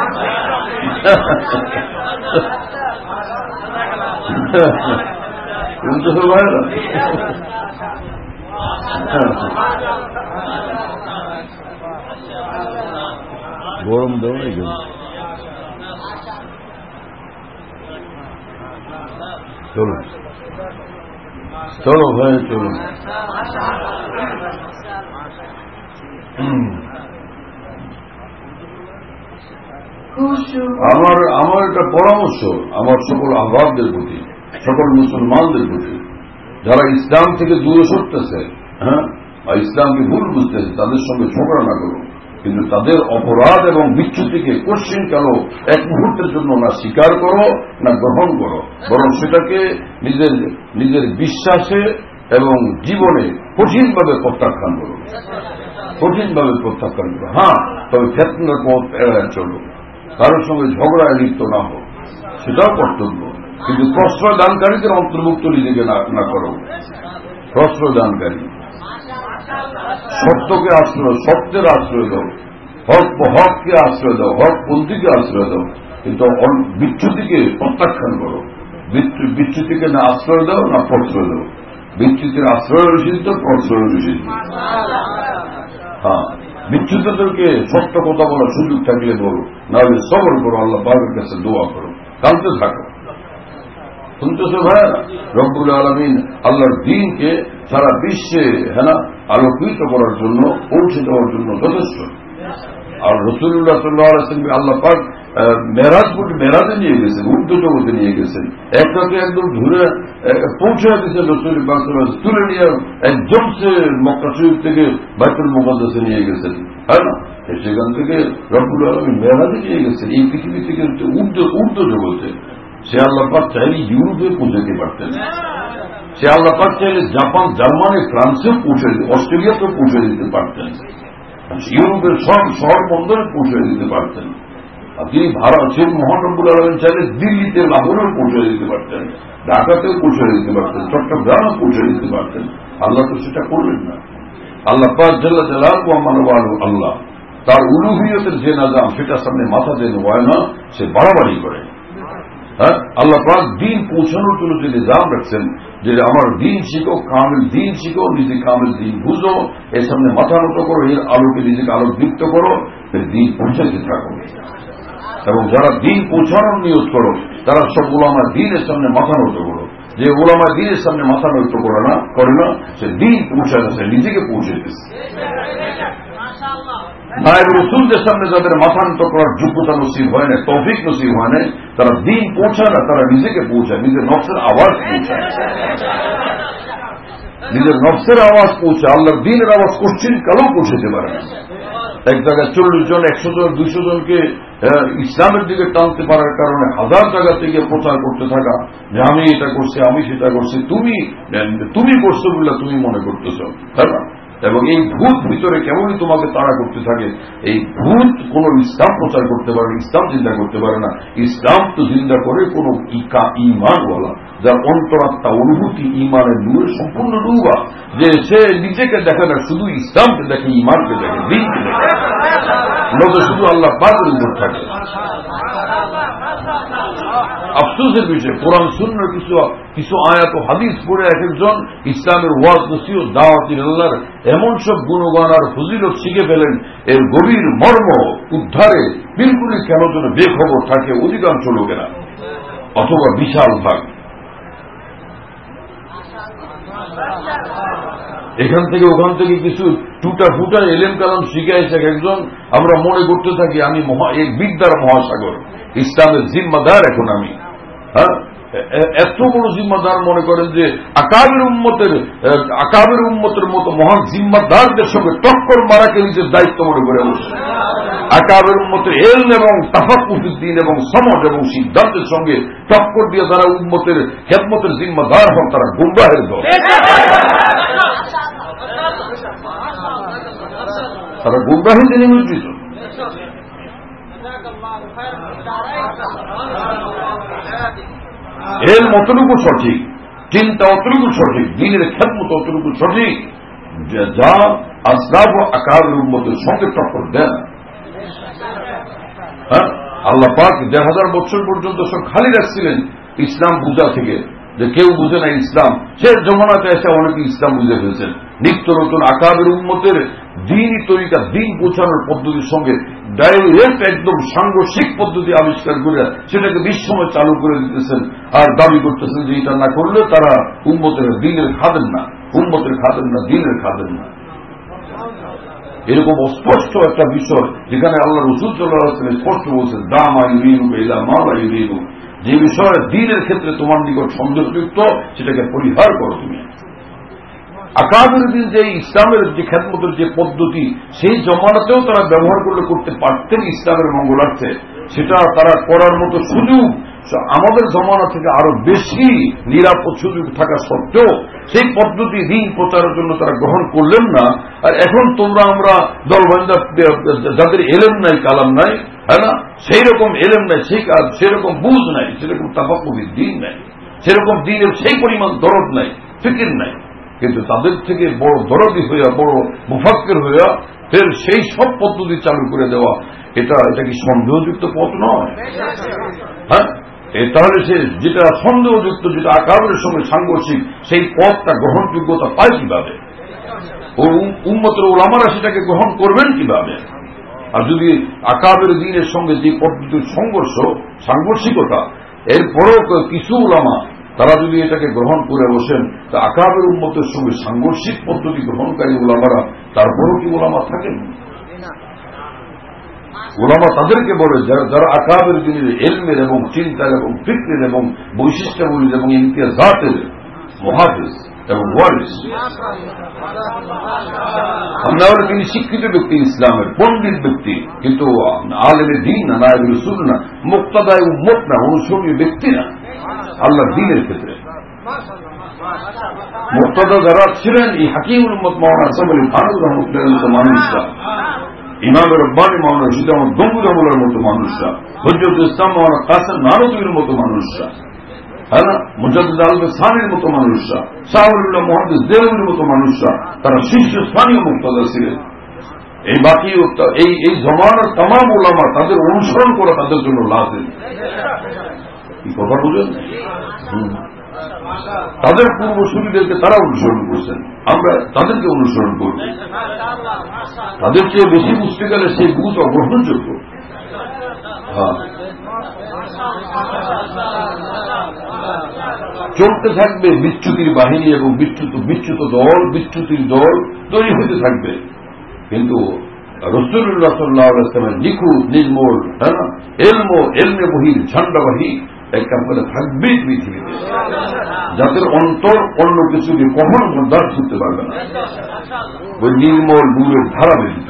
গরম দেওয়া গেল, চলো ভাই চলো। আমার একটা পরামর্শ আমার সকল আহ্বাবদের প্রতি, সকল মুসলমানদের প্রতি, যারা ইসলাম থেকে দূরে সরতেছে, হ্যাঁ, ইসলামকে ভুল বুঝতেছে, তাদের সঙ্গে ঝগড়া না করো, কিন্তু তাদের অপরাধ এবং বিচ্যুতিকে কোশ্চিন কেন এক মুহূর্তের জন্য না স্বীকার করো না গ্রহণ করো, বরং সেটাকে নিজের বিশ্বাসে এবং জীবনে কঠিনভাবে প্রত্যাখ্যান করো, কঠিনভাবে প্রত্যাখ্যান করো। হ্যাঁ, তবে ফেতনার পথ এড়ায় চলো, কারোর সঙ্গে ঝগড়ায় লিপ্ত না হোক, সেটাও কর্তব্য, কিন্তু প্রশ্রয় দানকারীদের অন্তর্ভুক্ত নিজেকে না করো। প্রশ্রয় দানকারী, সত্যকে আশ্রয়, সত্যের আশ্রয় দাও, হককে আশ্রয় দাও, হকপন্থীকে আশ্রয় দাও, কিন্তু বিচ্যুতিকে প্রত্যাখ্যান করো। বিচ্যুতিকে না আশ্রয় দাও না প্রশ্রয় দাও। বিচ্যুতির আশ্রয় নিষিদ্ধ, প্রশ্রয় নিষিদ্ধ। হ্যাঁ, বিচ্যুতদেরকে সত্য কথা বলার সুযোগ থাকলে বলো, না হলে সবর করো, আল্লাহ পাকের কাছে দোয়া করো, কাঁদতে থাকো। শুনতেছ ভাই, রব্বুল আলামিন আল্লাহর দ্বীনকে সারা বিশ্বে আলোকিত করার জন্য, পৌঁছে দেওয়ার জন্য যথেষ্ট। আর রাসূলুল্লাহ সাল্লাল্লাহু আলাইহি ওয়াসাল্লাম আল্লাহ পাক মেরাজে নিয়ে গেছেন, ঊর্ধ্ব জগতে নিয়ে গেছেন, একটাকে একদম ধরে পৌঁছে দিয়েছেন রাসূল পাক সাল্লাল্লাহু আলাইহি ওয়াসাল্লাম, তুলে নিয়ে একদম সে মক্কা শরীফ থেকে বাইতুল মুকাদ্দাসে নিয়ে গেছেন, তাই না? সেখান থেকে রব্বুল আলামিন মেরাজে নিয়ে গেছেন এই পৃথিবী থেকে ঊর্ধ্ব জগতে। সে আল্লাহ পাক চাইলে ইউরোপে পৌঁছাতে পারতেন, সে আল্লাহ পাক চাইলে জাপান, জার্মানি, ফ্রান্সেও পৌঁছে দিতে, অস্ট্রেলিয়াতেও পৌঁছে দিতে পারতেন, ইউরোপের সব শহর বন্দরে পৌঁছে দিতে পারতেন। তিনি ভারতের মহান রব্বুল আলামিন চাইলে দিল্লিতে, লাহোরেও পৌঁছে দিতে পারতেন, ঢাকাতেও পৌঁছে দিতে পারতেন, চট্টগ্রামে পৌঁছে দিতে পারতেন। আল্লাহ তো সেটা করলেন না। আল্লাহ পাক জাল্লা জালালুহু ওয়া মানওয়ালু, আল্লাহ তার উলুহিয়তের যে নাজাম সেটার সামনে মাথা দেন হয় না, সে বাড়াবাড়ি করে। হ্যাঁ, আল্লাহ পাক দিন পৌঁছানোর জন্য যে নিজাম রাখছেন, যে আমার দিন শিখো, কামিল দিন শিখো, নিজে কামিল দিন বুঝো, এর সামনে মাথা নত করো, এর আলোকে নিজেকে আলোকদীপ্ত করো, এর দিন পৌঁছাইতে থাকো। এবং যারা দিন পৌঁছানোর নিয়ত করো, তারা সব উলামা দিনের সামনে মাথা নত করো। যে উলামা দিনের সামনে মাথা নত করে না, সে দিন পৌঁছাচ্ছে, নিজেকে পৌঁছাইতেছে। নায়েব রসুলদের সামনে যাদের মাথা নত করার যোগ্যতা নসিব হয় না, তৌফিক নসিব হয় না, তারা দিন পৌঁছায় না, তারা নিজেকে পৌঁছায়, নিজের নফসের আওয়াজ পৌঁছায়, নিজের নফসের আওয়াজ পৌঁছায়। আল্লাহর দিনের আওয়াজ কোশ্চিন কালেও পৌঁছাতে পারে না। এক জায়গায় 40 জন, 100 জন, 200 জনকে ইসলামের দিকে টানতে পারার কারণে হাজার জায়গা থেকে প্রচার করতে থাকা যে আমি এটা করছি, আমি সেটা করছি, তুমি করছো বলে তুমি মনে করতেছ, তাই না? এবং এই ভূত ভিতরে কেমনই তোমাকে তাড়া করতে থাকে। এই ভূত কোন ইসলাম প্রচার করতে পারে না, ইসলাম চিন্তা করতে পারে না। ইসলাম তো চিন্তা করে কোন ইমানওয়ালা, যার অন্তরাত্মা অনুভূতি ইমানের নূরে সম্পূর্ণ ডুবা, যে সে নিজেকে দেখে না, শুধু ইসলামকে দেখে, ইমানকে দেখে, দিনকে দেখে, নজর শুধু আল্লাহ পাকের উপর থাকে। আফসোসের বিষয়, কোরআন সুন্নাহর কিছু আয়াত ও হাদিস পড়ে এক একজন ইসলামের ওয়াজ, নসিহত, দাওয়াত ইলাল্লাহর এমন সব গুণগান আর ফজিলত শিখে ফেলেন, এর গভীর মর্ম উদ্ধারে বিলকুলই কেন যেন বেখবর থাকে অধিকাংশ লোকেরা, অথবা বিশাল ভাগ। এখান থেকে ওখান থেকে কিছু টুটা ফুটা এলেম কালাম শিখে এসে একজন, আমরা মনে করতে থাকি আমি এক বিদ্যার মহাসাগর, ইসলামের জিম্মাদার এখন আমি। হ্যাঁ, এত বড় জিম্মাদার মনে করেন যে আকাবের উম্মতের মতো মহান জিম্মাদারদের সঙ্গে টক্কর মারাকে নিজের দায়িত্ব মনে করে বসে। আকাবের উম্মতের এলম এবং তাফাক্কুহুদ দ্বীন এবং সমঝ এবং সিদ্ধান্তের সঙ্গে টক্কর দিয়ে তারা উম্মতের খেদমতের জিম্মাদার হন, তারা গুমরাহের দল, তারা গুমরাহিতে নিমজ্জিত। এর মতটুকু সঠিক, চিন্তা অতটুকু সঠিক, দিনের খেদমত অতটুকু সঠিক, যা আসলাফ ও আকাবের উম্মতের সঙ্গে টক্কর দেয়। হ্যাঁ, আল্লাহ পাক 1000 বছর পর্যন্ত সব খালি রাখছিলেন ইসলাম বুঝা থেকে, যে কেউ বুঝে না ইসলাম। সে জমানাতে এসে অনেকে ইসলাম বুঝে ফেলছেন। নিত্য নতুন আকাবের উম্মতের দিনই তরিকা, দিন পৌঁছানোর পদ্ধতির সঙ্গে ডাইরেক্ট একদম সাংঘর্ষিক পদ্ধতি আবিষ্কার করে সেটাকে বিশ্বময় চালু করে দিতেছেন, আর দাবি করতেছেন যে এটা না করলে তারা উম্মতের দিনের খাদেন না, উম্মতের খাদেন না, দিনের খাদেন না। এরকম অস্পষ্ট একটা বিষয়, যেখানে আল্লাহ রাসূল সাল্লাল্লাহু আলাইহি ওয়াসাল্লাম স্পষ্ট বলছেন, দামা ইউরিনু ইলা মা লা ইউরিনু, যে বিষয়ে দিনের ক্ষেত্রে তোমার নিকট সন্দেহযুক্ত সেটাকে পরিহার করো তুমি। আকাবের দিন যে ইসলামের যে খেদমতের যে পদ্ধতি সেই জমানাতেও তারা ব্যবহার করলে করতে পারতেন ইসলামের মঙ্গলার্থে, সেটা তারা করার মতো সুযোগ আমাদের জমানা থেকে আরো বেশি নিরাপদ সুযোগ থাকা সত্ত্বেও সেই পদ্ধতি দিন প্রচারের জন্য তারা গ্রহণ করলেন না। আর এখন তোমরা আমরা দলবন্ধা যাদের এলেম নাই, কালাম নাই, হ্যাঁ না, সেই রকম এলেম নাই, সেই কাজ সেরকম বুঝ নাই, সেরকম তাফাক্কুরের দিন নাই, সেরকম দিনের সেই পরিমাণ দরদ নাই, ফিকির নাই, কিন্তু তাদের থেকে বড় দরদি হইয়া, বড় মুফাক্কির হইয়া ফের সেই সব পদ্ধতি চালু করে দেওয়া, এটা কি সন্দেহযুক্ত পথ নয়? হ্যাঁ, তাহলে সে যেটা সন্দেহযুক্ত, যেটা আকাবের সঙ্গে সাংঘর্ষিক, সেই পথটা গ্রহণযোগ্যতা পায় কিভাবে? ও উম্মতের ওলামারা সেটাকে গ্রহণ করবেন কিভাবে? আর যদি আকাবের দিনের সঙ্গে যে পদ্ধতির সাংঘর্ষিকতা, এরপরেও কিছু ওলামা তারা যদি এটাকে গ্রহণ করে বসেন, তা আকাবের উম্মতের সঙ্গে সাংঘর্ষিক পদ্ধতি গ্রহণকারী ওলামারা তারপরেও কি ওলামা থাকেন? ওলামা তাদেরকে বলে যারা আকাবের দিনের এলমের এবং চিন্তার এবং ফিক্রের এবং বৈশিষ্ট্যাবলীর এবং ইমতিয়াজাতের মুহাফিজ এবং ওয়ারিস। আমরা হলে তিনি শিক্ষিত ব্যক্তি, ইসলামের পণ্ডিত ব্যক্তি, কিন্তু আলেমে দিন না, নায়েবে রাসূল না, মুক্তাদায়ে উম্মত না, অনুসরণীয় ব্যক্তি না আল্লাহর দ্বীনের ক্ষেত্রে। মুক্তাদা যারা ছিলেন এই হাকিমুল উম্মত মাওলানা আহসান আলী থানভী রহমাতুল্লাহর মতো মানুষরা, ইমাম রব্বানী মাওলানা রশিদ আহমদ গঙ্গুই রহমাতুল্লাহর মতো মানুষরা, হযরতুল ইসলাম মাওলানা কাসেম নানতুবির মতো মানুষরা, হ্যাঁ না, মুজাদ্দিদ আল-সানির মতো মানুষরা, শাহরুল্লাহ মুহাদ্দিস দেওবন্দির মতো মানুষরা, তারা শীর্ষস্থানীয় মুক্তাদা ছিলেন। এই বাকি এই জমানার তামাম ওলামা তাদের অনুসরণ করা তাদের জন্য লাজিম। কি কথা বুঝেন? তাদের পূর্বসূরীদেরকে তারা অনুসরণ করছেন, আমরা তাদেরকে অনুসরণ করব। তাদের চেয়ে বেশি বুঝতে গেলে সেই বুঝ অগ্রহণযোগ্য। হ্যাঁ, চলতে থাকবে বিচ্যুতির বাহিনী এবং বিচ্যুত দল, বিচ্যুতির দল তৈরি হতে থাকবে, কিন্তু রাসূলুল্লাহ সাল্লাল্লাহু আলাইহি ওয়াসাল্লামের নিখুঁত নির্মল, হ্যাঁ না, এলমে বহির ঝান্ডাবাহী একেবারে থাকবেই পৃথিবীতে, যাদের অন্তর অন্য কিছুকে কখনো বরদাস্ত করতে পারবে না। ওই নির্মল নূরের ধারা ব্যতীত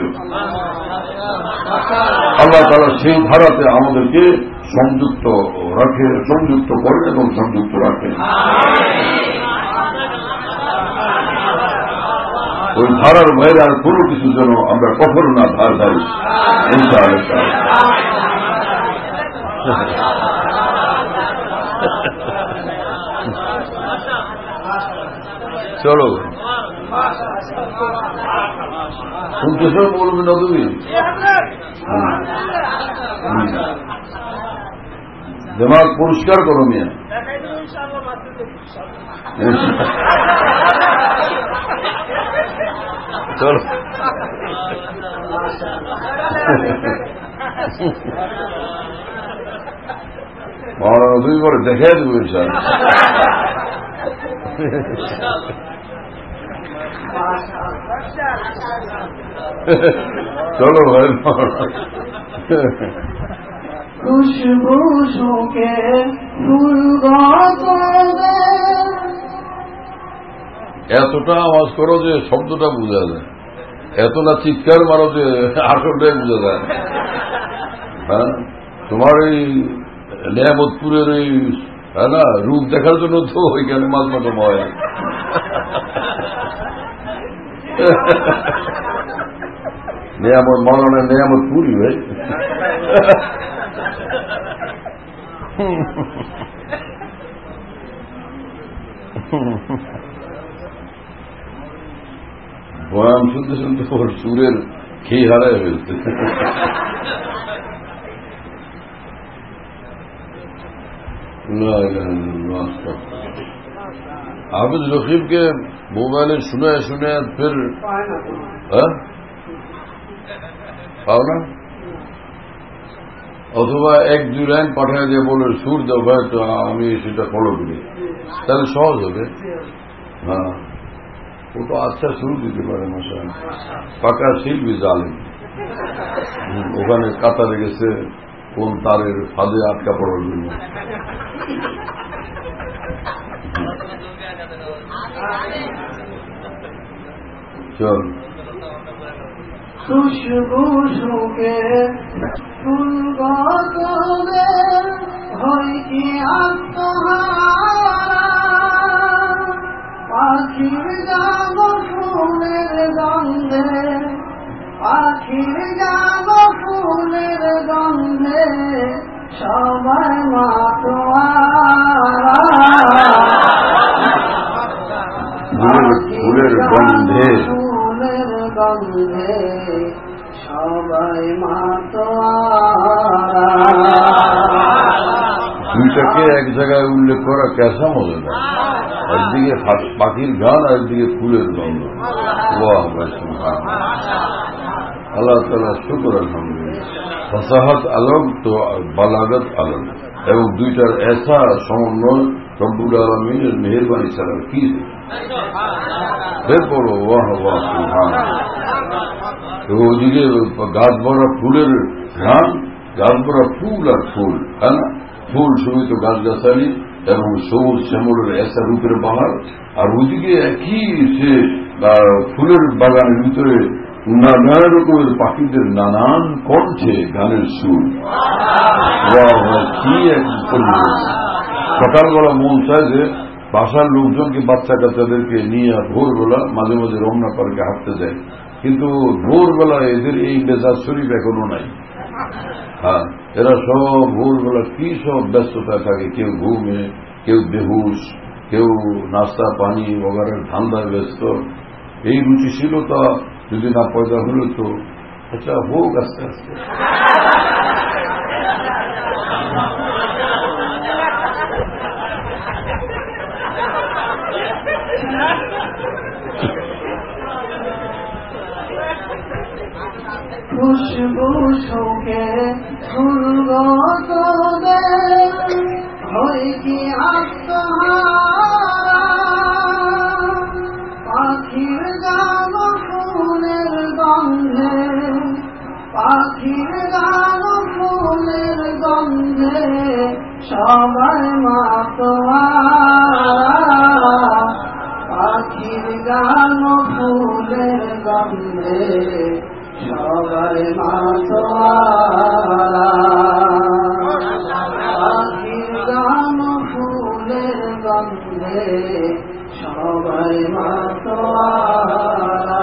আল্লাহ তাআলা সেই ধারাতে আমাদেরকে সংযুক্ত করেন এবং সংযুক্ত রাখেন। ওই ধারার বাইরে আর কোনো কিছু যেন আমরা কখনো না ধার ধারি, ইনশাআল্লাহ। চলো শুনতেছ বলবে না তুমি? দিমাগ পরিষ্কার করো মিয়া। চলো দুই করে দেখে দেবো ইনশাআল্লাহ। চলো ভাই, খুশবু শুকে ফুল এতটা আওয়াজ করো যে শব্দটা বোঝা যায়, এতটা চিৎকার মারো যে আসলটাই বোঝা যায়। হ্যাঁ, তোমার এই নেয়ামতপুরের এই, হ্যাঁ না, রূপ দেখার জন্য তো ওইখানে মাঝ মাঠে হয়। মৌলানা নেয়ামতপুরি ভাই। বয়ান শুনতে শুনতে ওর সুরের খেয়ে হারায় ফেলছে। হাফিজ রকিবকে মোবাইলে শুনে শুনে ফের পাও না, অথবা এক দুই লাইন পাঠায় দিয়ে বলে সুর দাও ভাই, তো আমি সেটা ফলো করি, তাহলে সহজ হবে। হ্যাঁ, ও তো আচ্ছা সুর দিতে পারে, মশা পাকা শিল্পী জালেম। ওখানে কাতারে গেছে কোন তারের ফাঁদে আটকা পড়ার জন্য। চল খুশবু শুকে ফুল গতবে হয় কি আত্মহারা পাখির গান ফুলের গন্ধে পাখির গান ফুলের গন্ধে সবাই মাতোয়ারা ফুলের গন্ধে ফুলের গন্ধে সবাই মাতোয়ারা। দুইটাকে এক জায়গায় উল্লেখ করা কেসা মজা না, একদিকে পাখির গান আর একদিকে ফুলের গন্ধ। আল্লাহ তাআলা শুকর আলহামদুলিল্লাহ। ফাসাহাত আলম তো বালাগত আলম, এবং দুইটার এসা সমন্বয় রব্বুল আলামিনের মেহেরবানি ছাড়া কি এরপরও ওয়াহ ওয়াহ সুবহান। ওদিকে গাছ ভরা ফুলের ঘ্রাণ, গাছ ভরা ফুল আর ফুল, হ্যাঁ না, ফুল সমিত গাছগাছালি এবং সবুজ শ্যামলের এসা রূপের বাহার, আর ওদিকে একই সে ফুলের বাগানের ভিতরে নানা রকমের পাখিদের নানান কণ্ঠে গানের সুর। কি এক পরিবেশ! সকালবেলা মন চায় যে বাসার লোকজনকে, বাচ্চা কাচ্চাদেরকে নিয়ে ভোরবেলা মাঝে মাঝে রমনা পার্কে হাঁটতে যায়, কিন্তু ভোরবেলা এদের এই মেজাজ শরীফ এখনো নাই। হ্যাঁ, এরা সব ভোরবেলা কি সব ব্যস্ততায় থাকে, কেউ ঘুমে, কেউ বেহুশ, কেউ নাস্তা পানি বগারের ধান্দায় ব্যস্ত। এই রুচিশীলতা যদি না পয়দা হলো তো আচ্ছা হোক আস্তে আস্তে। খুশবু শুকে ফুল গতবে হয় কি আত্মহারা পাখির গান ফুলের গন্ধে পাখির গান ফুলের গন্ধে সবাই মাতোয়ারা পাখির গান ফুলের গন্ধে সবাই মাতোয়ারা পাখির গান ফুলের গন্ধে সবাই মাতোয়ারা।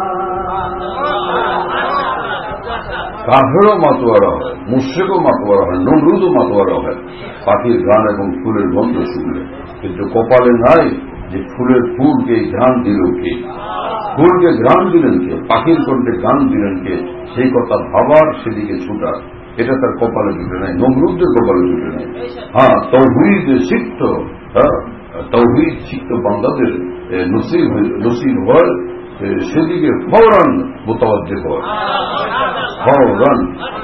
কাফেরও মাতোয়ারা হয়, মুশরিকও মাতোয়ারা হয়, নমরুদও মাতোয়ারা হয় পাখির গান এবং ফুলের গন্ধ শুনলে, কিন্তু কপালে নাই যে ফুলের ফুলকে ঘ্রাণ দিল কে, ফুলকে ঘ্রাণ দিলেন কে, পাখির কণ্ঠে গান দিলেন কে, সেই কথা ভাবার সেদিকে ছুটার, এটা তার কপালে জুটে নাই, নমরুদদের কপালে জুটে নাই। হ্যাঁ, তৌহিদ শিক্ত, তৌহিদ শিক্ত বান্দাদের নসিব হয় সেদিকে ফৌরান মোতাবজ্জে হয়, ফৌরান।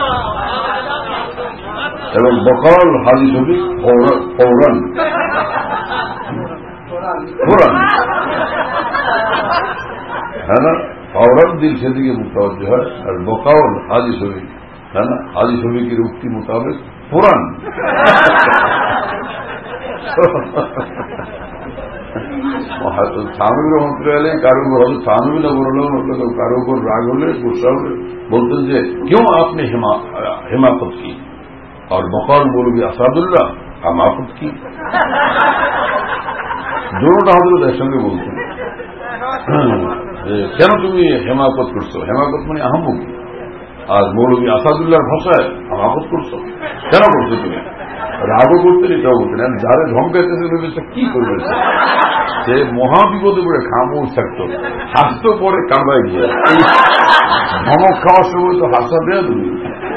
এবং বকাল হাজি ছবি ফৌরান ফৌরান, হ্যাঁ না, ফৌরান দিল সেদিকে মোতাবজ্জে হয়। আর বকাল হাজি ছবি, হ্যাঁ না, হাজি ছবিকের উক্তি মোতাবেক ফৌরান। থানবী রহমতুল্লাহ কারো উপর হয়তো থানবী না বললেও কারো উপর রাগ হলে গুসা হলে বলতেন যে কেউ আপনি হেমাকত কি, আর বকাল বলবি আসাদুল্লাহ হামাকত কি, দুটোটা হজরত একসঙ্গে বলতেন। কেন তুমি হেমাকত করছো, হেমাকত মানে আহমক, আর মৌলবী আসাদুল্লাহর ভাষায় হামাকত করছো, কেন করছো তুমি? রাগও করতেন, এটাও করতেন। যারা ধমকাইতেছে ভেবেছে কি করবে, সে মহাবিপদে পড়ে খামোশ থাকতো, হাসতো পরে কাঁদায় গিয়ে, এই ধমক খাওয়ার সময় তো হাসা দেয়া তুমি।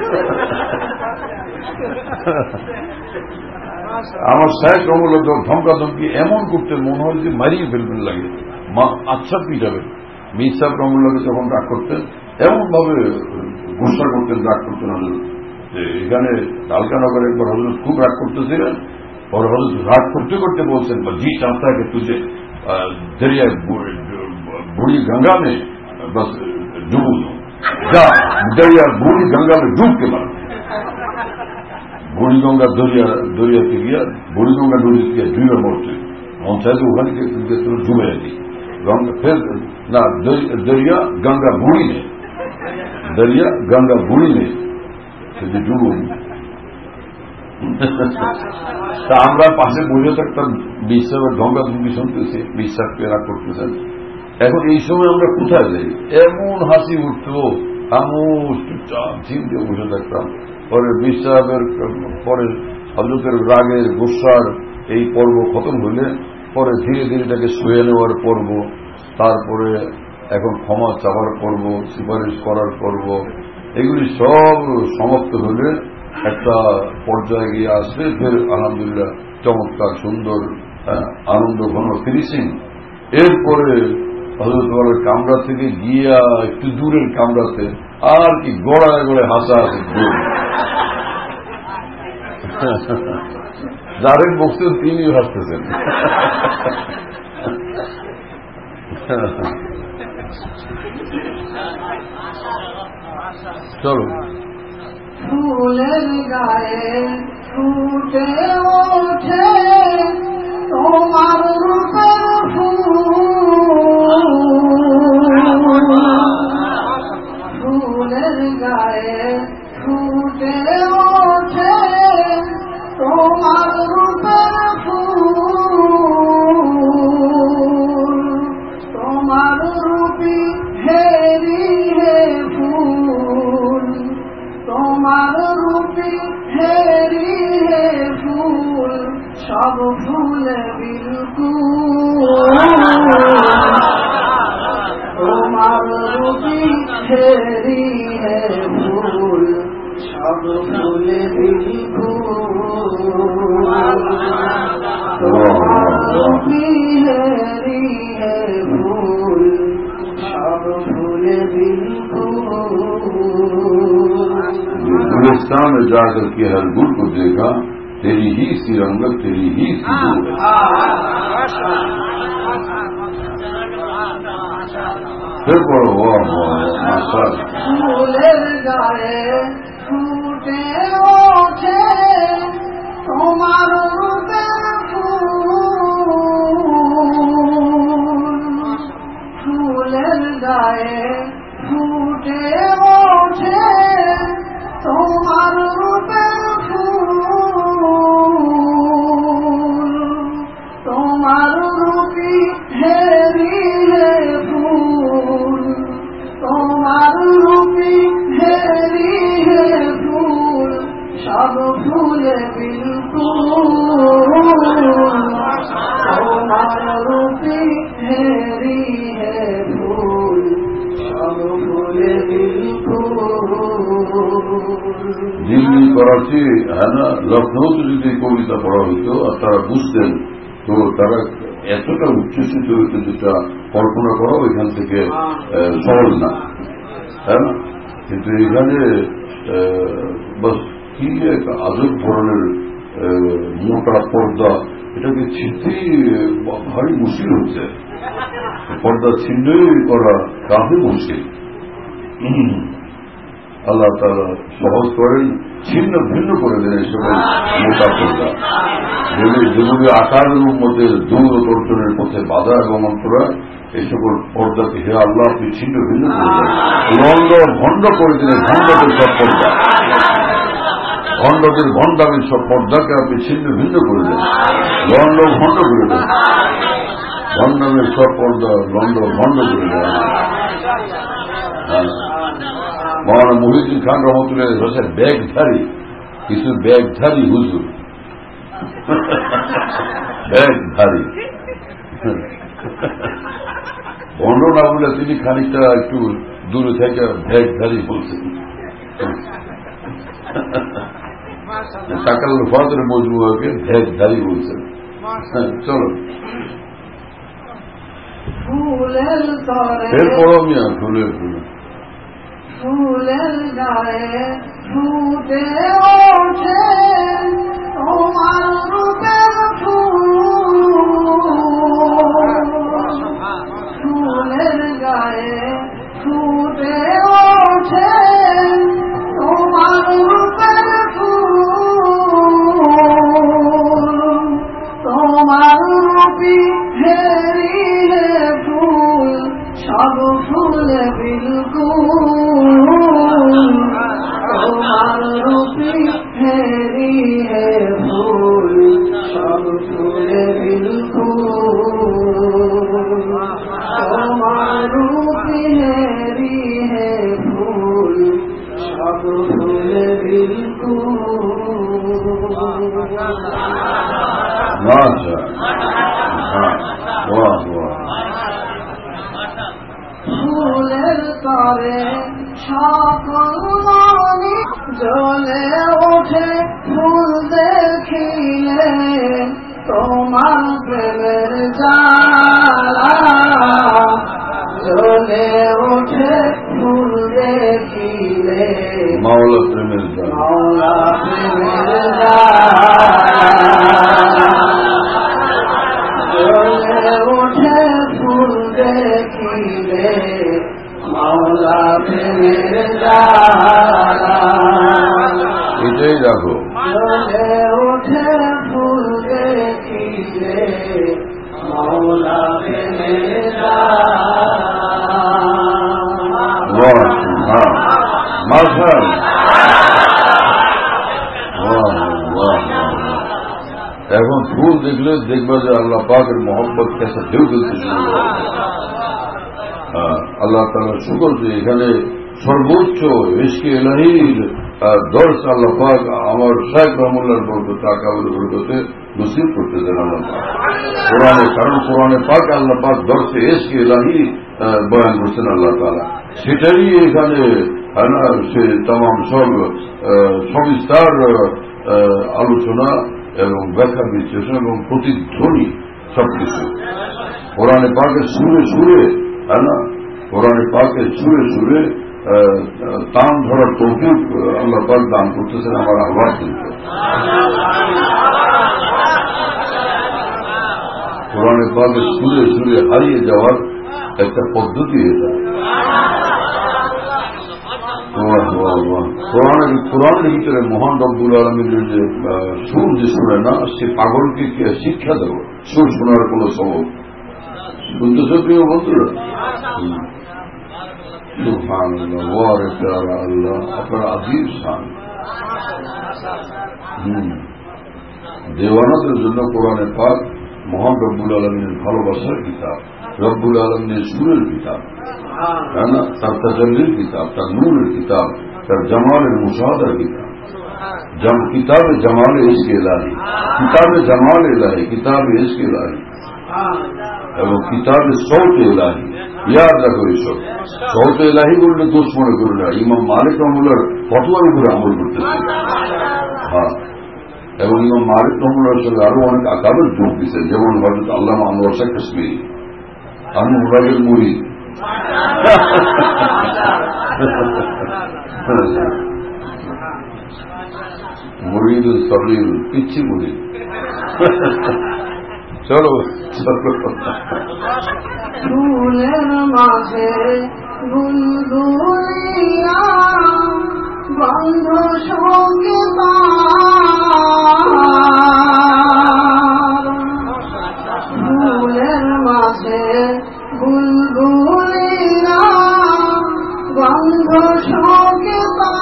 আমার সাহেব রমুল্লাহ ধমকা ধমকি এমন করতেন মনে হয় যে মারিয়ে ফেলবেন লাগে, আচ্ছা পিটাবেন। মীর সাহেব রহমুল্লাহকে যখন রাগ করতেন এমন ভাবে গুসা করতেন, রাগ করতেন হজরত। এখানে ডালকানগরে একবার হজরত খুব রাগ করতেছিলেন, और हजरत रात करते करते बोलते हैं जी चाहता है कि तुझे दरिया बूढ़ी गंगा में बस डूब दो, जा दरिया बूढ़ी गंगा में डूब के मर। बूढ़ी गंगा दरियाতে গিয়া বুড়ি গঙ্গা নদীতে ডুবে মরছে, মন চাইছে ওখানে ডুবে যাবে। ना दरिया गंगा बुड़ी में, दरिया गंगा बुड़ी में সেটি ডুবুন। তা আমরা পাশে বসে থাকতাম, বিশ্বাসের ঢঙ্গা ভঙ্গি শুনতেছি, বিশ্বাস পেরা করতেছেন। এখন এই সময় আমরা কোথায় যাই, এমন হাসি উঠত, খামোশ চুপচাপ ঝিম দিয়ে বসে থাকতাম। পরে বিশ্বাসের পরে হযরতের রাগের গুসার এই পর্ব খতম হইলে পরে ধীরে ধীরে এটাকে শুয়ে নেওয়ার পর্ব, তারপরে এখন ক্ষমা চাওয়ার পর্ব, সুপারিশ করার পর্ব, এগুলি সব সমাপ্ত হলে একটা পর্যায়ে গিয়ে আসবে। ফের আলহামদুলিল্লাহ চমৎকার সুন্দর আনন্দ ঘন ফিনিশিং। এরপরে হযরত কামরা থেকে গিয়া একটু দূরের কামরাতে আর কি গড়ায় গড়ায় হাসা আছে, যারের বসতেন তিনি হাসতেছেন। চলো ফুলের গায়ে ফুটে ওঠে তোমার রূপের ফুলের গায়ে ফুটে ওঠে তোমার রূপের ফুল, তোমার রূপী হেরি হে ফুল, তোমার রূপী হেরি হে ফুল, সব ফুলে বিলকুল, তোমার রূপী হেরি হে ফুল, সব ফুলে বিলকুল, তোমার রূপী হেরি হে ফুল, সব ফুলে गुलिस्तान में जाकर के हर गुल को देखा, तेरी ही सी रंगत, तेरी ही सी गुल। फिर पढ़ो ফুলের গায়ে ফুটে ওঠে তোমার রূপের ফুল, ফুলের গায়ে ফুটে ওঠে তোমার রূপের ফুল, তোমার রূপী হেরি হে ফুল, তোমার রূপী হেরি হে ফুল, সব ফুলে বিলকুল, তোমার রূপী হেরি হে ফুল, সব ফুলে বিলকুল। দিল্লি, করাচি, হ্যাঁ না, লখনৌতে যদি কবিতা পড়া হইতো আর তারা বুঝতেন, তো তারা এতটা উচ্ছ্বসিত হইত যেটা কল্পনা করাও এখান থেকে সহজ না, হ্যাঁ না। কিন্তু এখানে বাস কি এক আজব ধরনের মোটা পর্দা, এটাকে ছিঁড়তেই ভারী মুশকিল হচ্ছে। পর্দা ছিন্নই করা কাফি মুশকিল। আল্লাহ তাআলা সহজ করেন, ছিন্ন ভিন্ন করে দেন এই সকল মোটা পর্দা, যেগুলি আকারের মধ্যে দূর অর্জনের পথে বাধা এবং অন্তরা, এই সকল পর্দাকে হে আল্লাহ আপনি ছিন্ন ভিন্ন করে দেন, লন্ড ভণ্ড করে দিলেন, ভণ্ডদের সব পর্দা, ভণ্ডদের ভণ্ডামের সব পর্দাকে আপনি ছিন্ন ভিন্ন করে দেন, লন্ড ভণ্ড করে দেন, ভণ্ডামের সব পর্দা লন্ড ভণ্ড করে দেন। মৌলানা মহিউদ্দিন খান রহমতুল্লাহ হচ্ছে ব্যাগধারী, কিছু ব্যাগধারী হুজুর, ব্যাগধারী ভণ্ড না বলে তিনি খানিকটা একটু দূরে থেকে ব্যাগধারী বলছেন। টাকাল ফাদের মজমুয়াকে ব্যাগধারী বলছেন। চলো এরপরও মিয়া ফুলের ফুলে ফুলের গায়ে ফুটে ওঠে তোমার রূপের ফুল, ফুলের গায়ে ফুটে ওঠে তোমার রূপের ফুল, তোমার রূপী হেরি হে ফুল, ফুলের তরে সকল মনে জ্বলে ওঠে ফুল দেখিলে তোমার প্রেমের জ্বালা জ্বলে ওঠে ফুল দেখিলে মাওলা প্রেমের জ্বালা মাওলা প্রেমের জ্বালা জ্বলে ওঠে ফুল দেখিলে মাওলা প্রেমের জ্বালা এটাই রাখো জ্বলে ওঠে ফুল দেখিলে মাওলা প্রেমের এখন ফুল দেখলে দেখবা যে আল্লাহ পাকের মোহাম্মত কেসে ঢেউ ফেলতে শুরু করে। আল্লাহ তাআলা শুকর যে এখানে সর্বোচ্চ ইশকে ইলাহির দর্শ আল্লাহ পাক আমার শাইখ রহমতুল্লাহর বরকতে আকাবের বরকতে নসিব করতে দেন আল্লাহ পাক কোরআনে, কারণ কোরআনে পাক আল্লাহ পাক দর্শে ইশকে ইলাহি বয়ান করছেন আল্লাহ তাআলা, সেটাই এখানে সে তাম সব সবিস্তার আলোচনা এবং ব্যাখ্যা বিশ্লেষণ এবং প্রতিধ্বনি সবকিছু কোরআনে পাকের সুরে সুরে, কোরআনে পাকের সুরে সুরে তান ধরার তৌফিক আল্লাহ পাক দান করতেছেন আমার আহ্বান কিন্তু কোরআনে পাকের সুরে সুরে হারিয়ে যাওয়ার একটা পদ্ধতি এটা। কোরআনের ভিতরে মহান রব্বুল আলমীর যে সুর যে শুনে না, সে পাগলকে শিক্ষা দেবো সুর শোনার কোন সবব শুনতেছ প্রিয় বন্ধুরা। আল্লাহ আপনার আজিব শান। দেওয়ানাদের জন্য কোরআনে পাক মহান রব্বুল আলমীর ভালোবাসার কিতাব, রব্বুল আলমীর সুরের কিতাব, তাই না, তার তাজাল্লির কিতাব, তার নূরের কিতাব, তার জামালের মুশাহাদার কিতাব, কিতাবে জামালে ইশকে ইলাহি, কিতাবে জামালে ইলাহি, কিতাবে ইশকে ইলাহি এবং কিতাবে সৌতে ইলাহি। ইয়াদ রাখো এইসব সৌতে ইলাহি বললে দোষ মনে করো না, ইমাম মালিক রহমতুল্লাহর ফতোয়ার উপরে আমল করতেছে। হ্যাঁ, এবং ইমাম মালিক রহমতুল্লাহর সঙ্গে আরো অনেক আকাবের যোগ দিচ্ছেন, যেমন হযরত আল্লামা আনোয়ার শাহ কাশ্মীরি, আমি মুরাদের মুরিদ, মুরিদুল সগীর, পিচ্ছি মুরিদ। চলো ফুলের মাঝে বুলবুলিয়া বন্ধ সঙ্গে ফুলের মাঝে বুলবুলিয়া বন্ধ সঙ্গে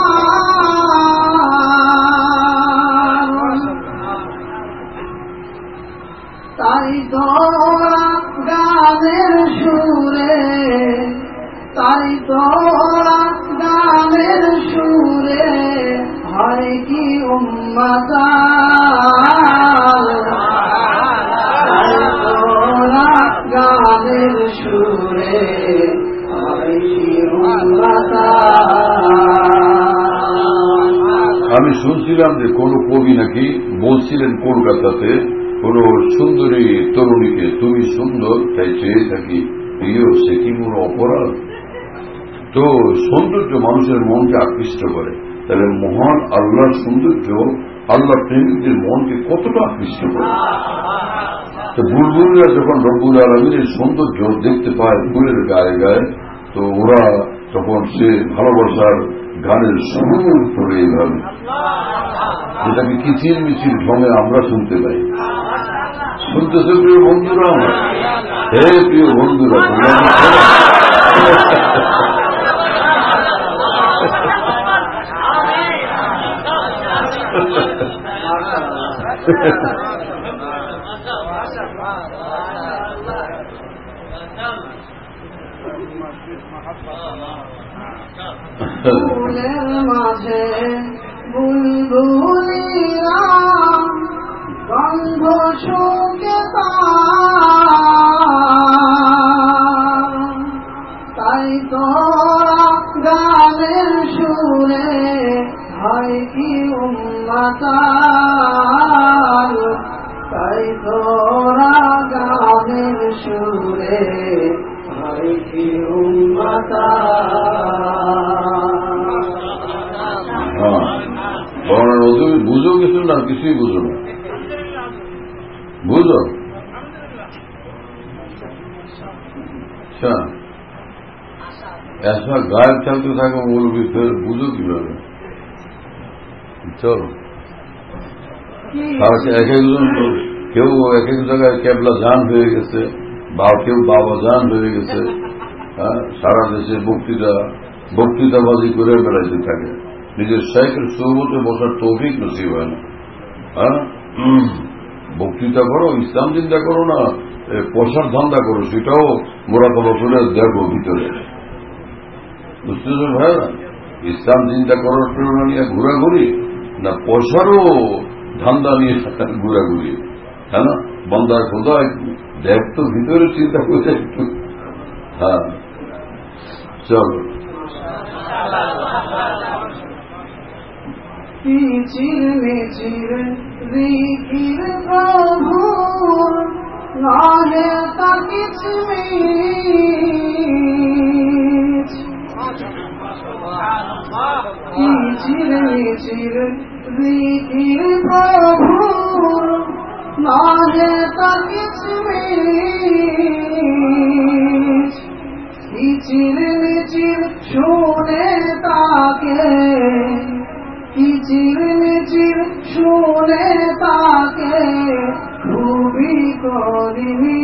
তাই তোরা গানের সুরে, তাই তোরা গানের সুরে হয় কি উম্মতাল, তাই তোরা গানের সুরে হয় কি উম্মতাল। আমি শুনছিলাম যে কোন কবি নাকি বলছিলেন কলকাতাতে কোন সুন্দরী তরুণীকে, তুমি সুন্দর তাই চেয়ে থাকি প্রিয়, সে কি মোর অপরাধ। তো সৌন্দর্য মানুষের মনকে আকৃষ্ট করে, তাহলে মহান আল্লাহর সৌন্দর্য আল্লাহ প্রেমিকদের মনকে কতটা আকৃষ্ট করে। তো বুলবুলরা যখন রব্বুল আলামিনের সৌন্দর্য দেখতে পায় ফুলের গায়ে গায়ে, তো ওরা তখন সে ভালোবাসার গানের সুর করে এইভাবে, যেটাকে কিচির মিচির ঢঙে আমরা শুনতে পাই। শুনতেছে প্রিয় বন্ধুরা আমার, হে প্রিয় বন্ধুরা, ফুলের মাঝে বুলবুলিয়া বুঝো আচ্ছা ऐसा गायब चलते থাকে মৌলবী ফের বুঝো কিভাবে চলো এক একজন কেউ এক এক জায়গায় কেবলা জান হয়ে গেছে বা কেউ বাবা জান হয়ে গেছে সারা দেশে বক্তৃতাবাজি করে বেড়াইতে থাকে নিজের শেখের সৌবতে বসার তৌফিক নসিব হয় না বক্তৃতা করো ইসলাম চিন্তা করো না পয়সার ধান্দা করো সেটাও মোরাকাবা করে দেখো ভিতরে বুঝতেছেন ভাই না ইসলাম চিন্তা করার প্রেরণা নিয়ে ঘোরাঘুরি না পয়সারও ধান্দা নিয়ে ঘোরাঘুরি হ্যাঁ না বন্দার খোদা দেখ তো ভিতরে চিন্তা করে একটু হ্যাঁ চলো নাহে তাকিছ চির জিকির প্রভু নাহে তাকিছ চির চির শুনে তাকে চির চির শুনে তাকে খুবই করিনি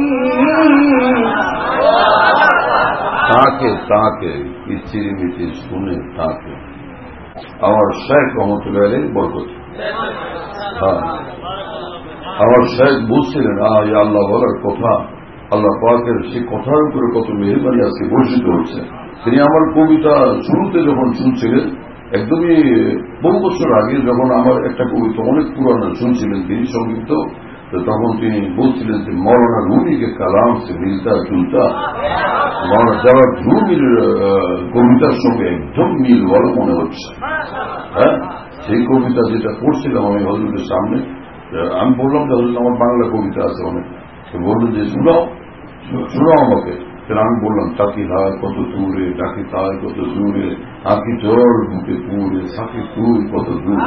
তাকে তাকে ইচ্ছিরি মিচির শুনে তাকে আমার শেখ রহমতুল্লাহ বরকত হ্যাঁ আমার শেখ বুঝছিলেন আল্লাহ বলার কথা আল্লাহ পাকের সেই কথার উপরে কত মেহরবানি আজকে বর্ষিত হচ্ছে তিনি আমার কবিতা শুরুতে যখন শুনছিলেন একদমই বহু বছর আগে যখন আমার একটা কবিতা অনেক পুরানো শুনছিলেন তিনি সংগীত তখন তিনি বলছিলেন যে মৌলানা রুমিকে কালাম সে মিলতা জুলতা মৌলানা যাওয়ার রুমির কবিতার সঙ্গে একদম মিল বলে মনে হচ্ছে হ্যাঁ সেই কবিতা যেটা পড়ছিলাম আমি হজরতের সামনে আমি বললাম যে হজরত আমার বাংলা কবিতা আছে অনেক বললেন যে শোনাও আমাকে আমি বললাম তাকি হায় কত দূরে ডাকি তাই কত দূরে আঁকি জল বুকে পুরে সাকি তুই কত দূর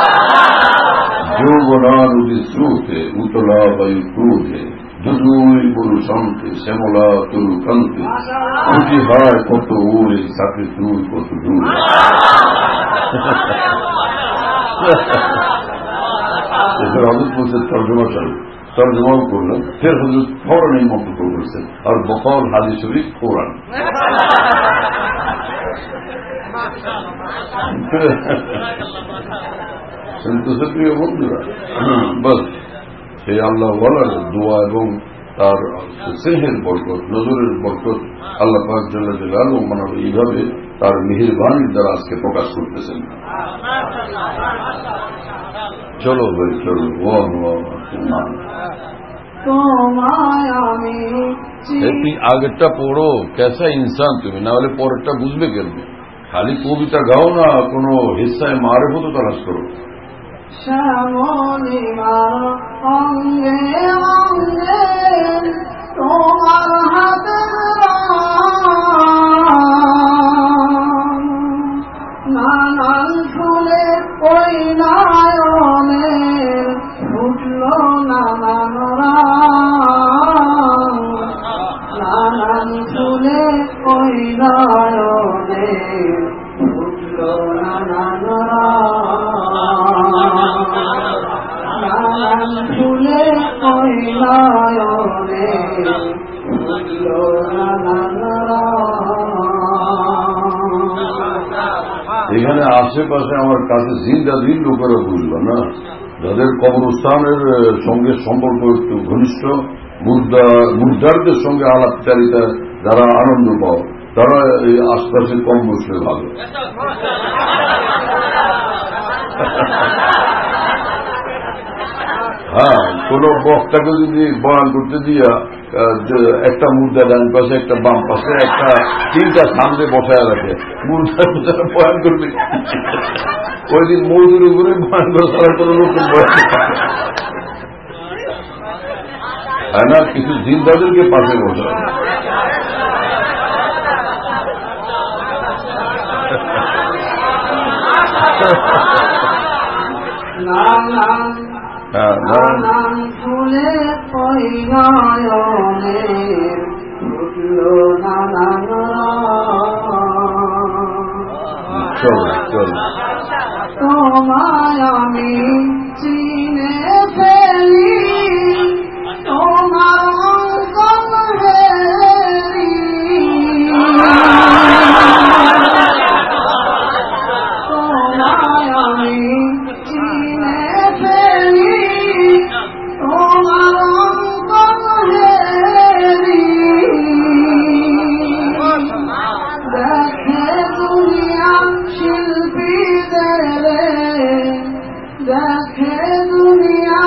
যৌবনা নদী স্রোতে উতলা বায়ু ক্রোধে দুজুই গরু শান্তি শ্যামলা তরু কান্তি খুশি হায় কত উড়ে সাকি তুই কত দূর হজরত বলছে তর্জমা চালু তর্জমাও করলাম ফের হজরত ফৌরান এই মন্তব্য করেছেন আর বকাল হাদিস শরীফ ফৌরান প্রিয় বন্ধুরা বস সেই আল্লাহ বলার দোয়া এবং তার স্নেহের বরকত নজরের বরকত আল্লাহ পাক জাল্লা জালালুহু মানব এইভাবে তার মেহেরবানির দ্বারা আজকে প্রকাশ করতেছেন চলো ভাই চলো তুমি আগেরটা পড়ো কেসা ইনসান তুমি না হলে পরেরটা বুঝবে কেমনি খালি কবিতা গাও না কোনো হিস্সায় মারেফত তালাশ করো অঙ্গে অঙ্গে তোমার হাতে নানান ফুলে ওই নায়নে ফুটল নানান নানান ফুলে ওই নায়নে ফুটল নানান নানান ফুলে ওই নায়নে ফুটল নানান এখানে আশেপাশে আমার কাছে জিন্দাদিন লোকেরা বুঝলো না যাদের কবরস্থানের সঙ্গে সম্পর্ক একটু ঘনিষ্ঠ মুর্দারদের সঙ্গে আলাপচারিতা যারা আনন্দ পাও তারা এই আশপাশে কম বসলে ভালো হ্যাঁ কোন বক্তাকে যদি বয়ান করতে দিয়া একটা মুদ্রা ডান পাশে একটা বাম পাশে একটা তিনটা সামনে বসায় রাখে মুদ্রা বয়ান করবে ওই দিন মজুর উপরে বয়ান করা ছাড়া কোনো নতুন বয়ান হয় না কিছু জিন্দাদেরকে পাশে বসায় নানান ফুলে ফুলে নয়নের ফুটল নানান তোমায় আমি চিনে ফেলি তোমার অঙ্কন হেরি তোমায় আমি চিনে ফেলি তোমার অঙ্কন হেরি দেখে দুনিয়া শিল্পীদের দেখে দুনিয়া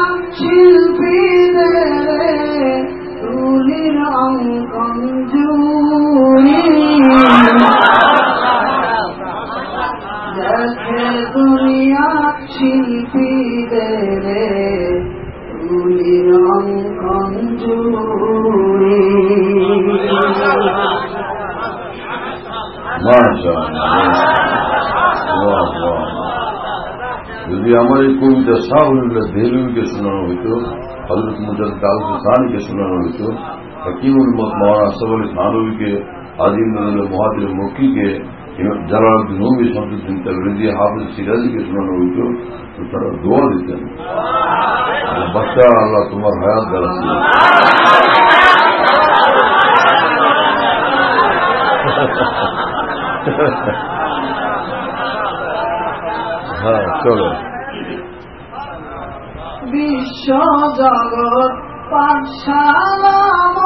শিল্পীদের তুলির অঙ্কন জুড়ি দেখে দুনিয়া শিল্পীদের তুলির অঙ্কন জুড়ি যদি আমার এই কবিতা শাহুল্লাহ দেহলুকে শোনানো হইত, হযরত মুজাদ্দিদ আল-হুসাইনিকে শোনানো হইত, হাকিমুল মত মাওলানা আশরাফ আলী থানভীকে, আজিম নজরুল মুহাদ্দিস মক্কিকে, Jalaluddin Rumi, Shamsuddin Tabrizi, Hafiz সিরাজিকে শোনানো হইত, তো তারা দোয়া দিতেন, বাচ্চা আল্লাহ তোমার হায়াত দাঁড়াচ্ছে। হ্যাঁ চলো। বিশ্ব জগৎ পাঠশালা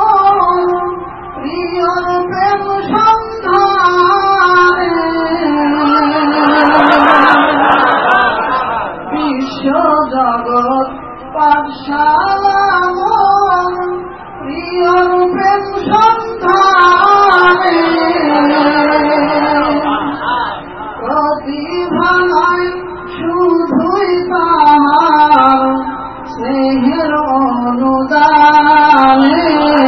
প্রিয় প্রেম সন্ধানে বিশ্ব জগৎ পাঠশালা প্রিয় প্রেম সন্ধানে প্রতিভা নয় শুধুই তাহার স্নেহের অনুদানে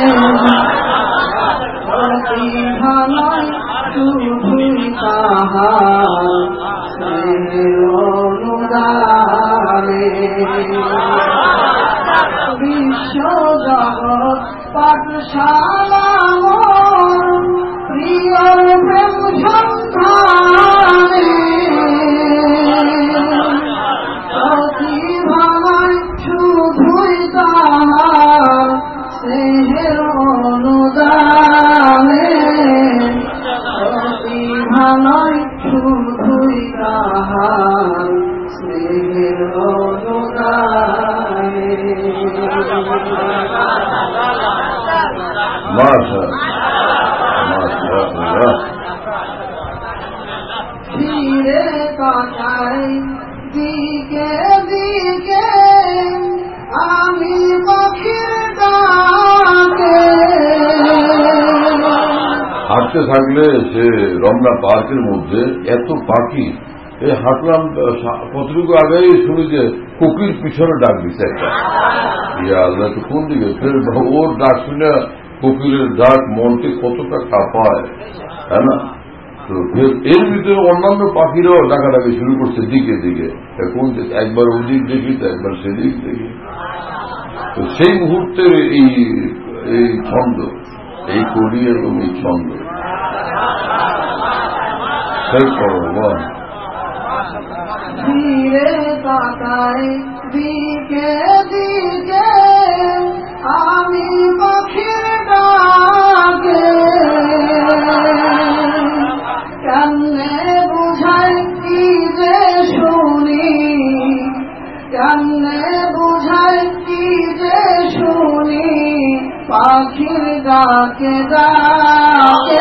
প্রতিভা নয় শুধুই তাহার স্নেহের অনুদানে বিশ্ব জগৎ পাঠশালা প্রিয় প্রেম সন্ধানে প্রতিভা নয় শুধুই তাহার স্নেহের অনুদানে প্রতিভা নয় শুধুই তাহার স্নেহের অনুদানে ফিরে তাকাই দিকে দিকে আমি পাখির ডাকে হাঁটতে থাকলে সে রমনা পার্কের মধ্যে এত পাখি, এই হাঁটলাম কতটুকু আগেই শুনি যে কোকিল পিছনে ডাক দিচ্ছে একটা, ইয়া আল্লাহ তো কোন দিকে, ফের ওর ডাক শুনে কোকিলের ডাক মনকে কতটা কাঁপায়, তাই না? তো ফের এর ভিতরে অন্যান্য পাখিরাও ডাকাডাকি শুরু করছে দিকে দিকে, কোন দিকে, একবার ওদিক দেখি তো একবার সেদিক দেখি। তো সেই মুহূর্তের এই ছন্দ, এই কলি এবং এই ছন্দ সেই করো ফিরে তাকাই দিকে দিকে আমি পাখির ডাকে কেমনে বুঝাই কি যে শুনি, কেমনে বুঝাই কি যে শুনি পাখির ডাকে ডাকে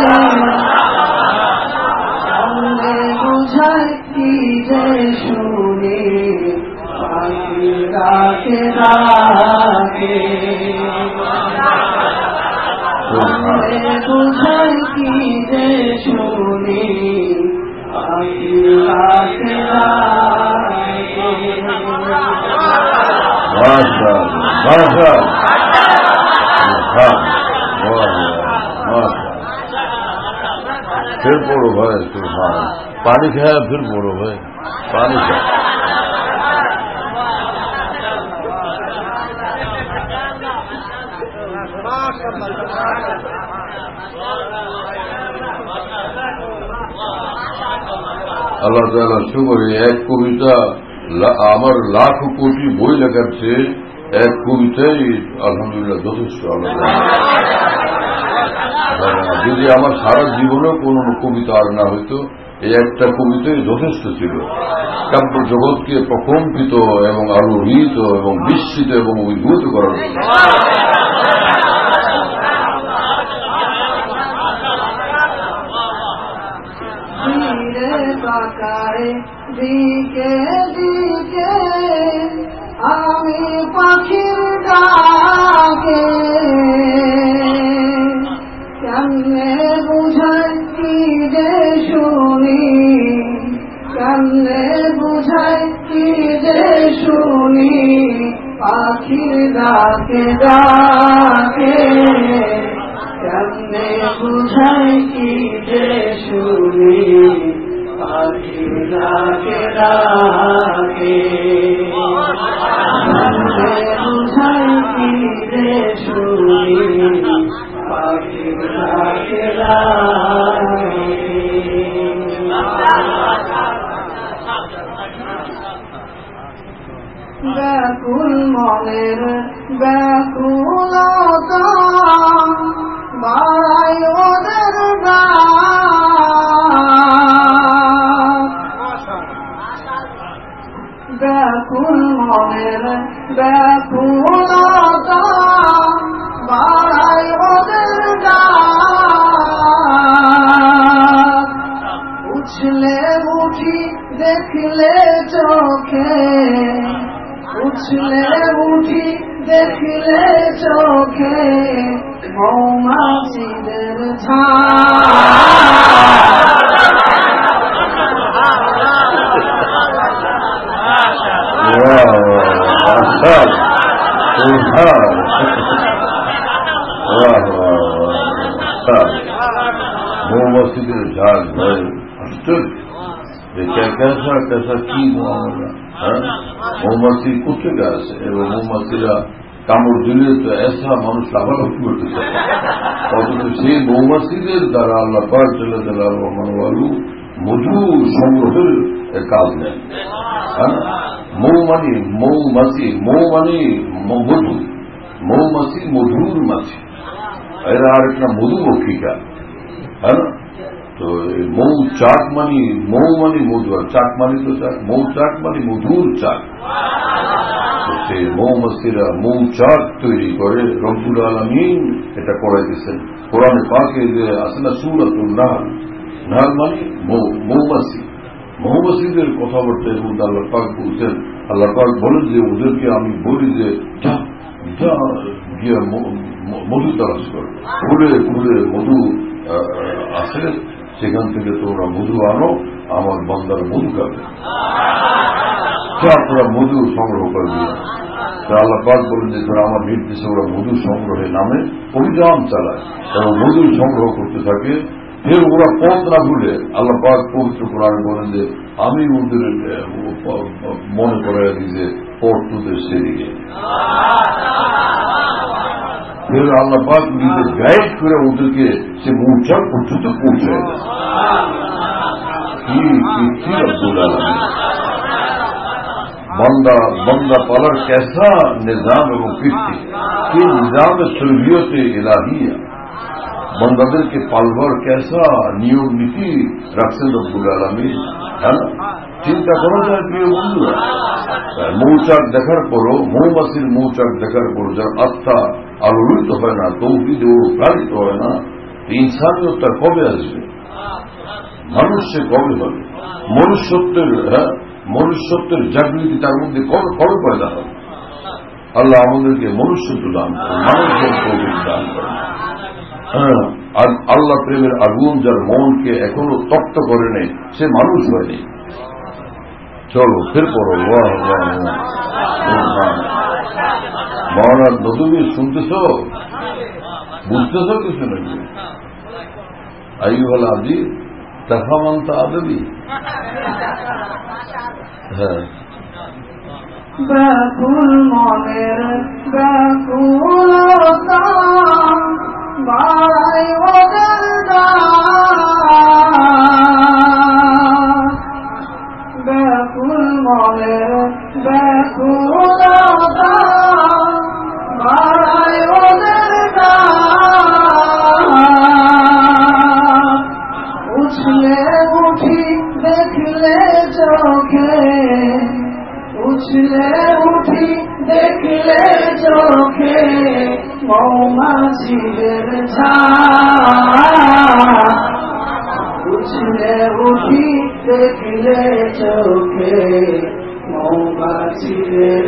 কেমনে বুঝাই কি যে শুনি পাখির ডাকে ডাকে কেমনে বুঝাই কি যে শুনি পাখির ডাকে ডাকে फिर पढ़ो भाई, सुभान पानी खाया फिर पढ़ो भाई, पानी खाया। আল্লাহ তাআলা শুকরে এক কবিতা আমার লাখ কোটি বই লেখার চেয়ে এক কবিতাই আলহামদুলিল্লাহ যথেষ্ট। যদি আমার সারা জীবনেও কোন কবিতা আর না হইতো, এই একটা কবিতাই যথেষ্ট ছিল কাব্য জগৎকে প্রকম্পিত এবং আলোড়িত এবং বিস্মিত এবং অভিভূত করার জন্য। দিকে দিকে আমি পাখির ডাকে কেমনে বুঝাই কি যে শুনি, কেমনে বুঝাই কি যে শুনি, পাখির ডাকে ডাকে কেমনে বুঝাই কি যে শুনি, পাখির ডাকে ডাকে কেমনে বুঝাই কি যে শুনি, পাখির ডাকে ডাকে। ব্যাকুল মনের ব্যাকুলতা বাড়াই ওদের ব্যাকুল মনের ব্যাকুলতা বাড়াই ওদের উছলে উঠি দেখলে চোখে, উছলে উঠি দেখলে চোখে মৌমাছিদের মৌমাছিদের ঝাঁক ভাই আশ্চর্য। कैसा कैसा কি মামলা। মৌমাছি কোথেকে আসে এবং মৌমাছিরা কামড় দিলে তো এসা মানুষ লাভালাভি করতে চায়, অথচ সেই মৌমাছিদের দ্বারা আল্লাহ পাক জাল্লা জালালু মধু সংগ্রহের কাজ নেন। মৌমাছি মধু, মৌমাছি মধুর মাছি, এরা আর একটা মধুমক্ষিকা। হ্যাঁ, তো মৌচাক মানি মৌ মানি মধু, আর চাক মানি তো চাক, মৌচাক মানি মধুর চাক। সেই মৌমাছিরা মৌচাক তৈরি করে রব্বুল আলামিন এটা করাইতেছেন। কোরআনে পাকে যে আছে না সূরাতুন নাহল, নাহল মানে মৌমাছি, মৌমাছিদের কথাবার্তার মধ্যে আল্লাহ পাক বলছেন, আল্লাহ পাক বলেন যে ওদেরকে আমি বলি যে গিয়ে মধু তালাশ করো, খুলে খুলে মধু আছে সেখান থেকে তোমরা মধু আনো, আমার বান্দার মধু খাবে, আপনারা মধু সংগ্রহ করবে। আল্লাহ পাক বলেন যে তারা আমার নির্দেশে ওরা মধু সংগ্রহে নামে অভিযান চালায় এবং মধু সংগ্রহ করতে থাকে। ফের ওরা পথ না ভুলে আল্লাহ পাক পবিত্র কোরআনে বলেন যে আমি ওদের মনে করাই দিই যে পথ তোদের সেদিকে। ফের আল্লাহ পাক নিজের গাইড করে ওদেরকে সে মৌচাক পর্যন্ত পৌঁছায় দেয়। কি রব্বুল আলামিন बंदा पालर कैसा निजाम एवं कृष्टि कि निजाम सुलभियत इलाहिया बंदाদের পালবার कैसा নিয়ম নীতি রাখছেন রব্বুল আলামিন। হ্যাঁ, চিন্তা করা যায় প্রিয় বন্ধুরা, মৌচাক দেখার পরও, মৌমাছির মৌচাক দেখার পর যার আত্মা আলোড়িত হয় না, তৌহিদে অনুপ্রাণিত হয় না, ইনসানিয়ত তার কবে আসবে? মানুষ সে কবে হবে? মনুষ্যত্বের জাগৃতি তার মধ্যে কবে পয়দা হবে? আল্লাহ আমাদেরকে মনুষ্যত্ব দান করেন, মানুষের তৌফিক দান করেন। আর আল্লাহ প্রেমের আগুন যার মনকে এখনো তপ্ত করে নেই, সে মানুষ হয়নি। চলো ফির পড়ো মহানা নদী শুনতেছ, বুঝতেছ কিছু নাকি? আইয়ুহাল আদি তাফামান্তা আদবি। হ্যাঁ, ব্যাকুল মনের ব্যাকুলতা মৌমাছিদের বুঝলে উঠি দেখলে চোখে মৌমাছিদের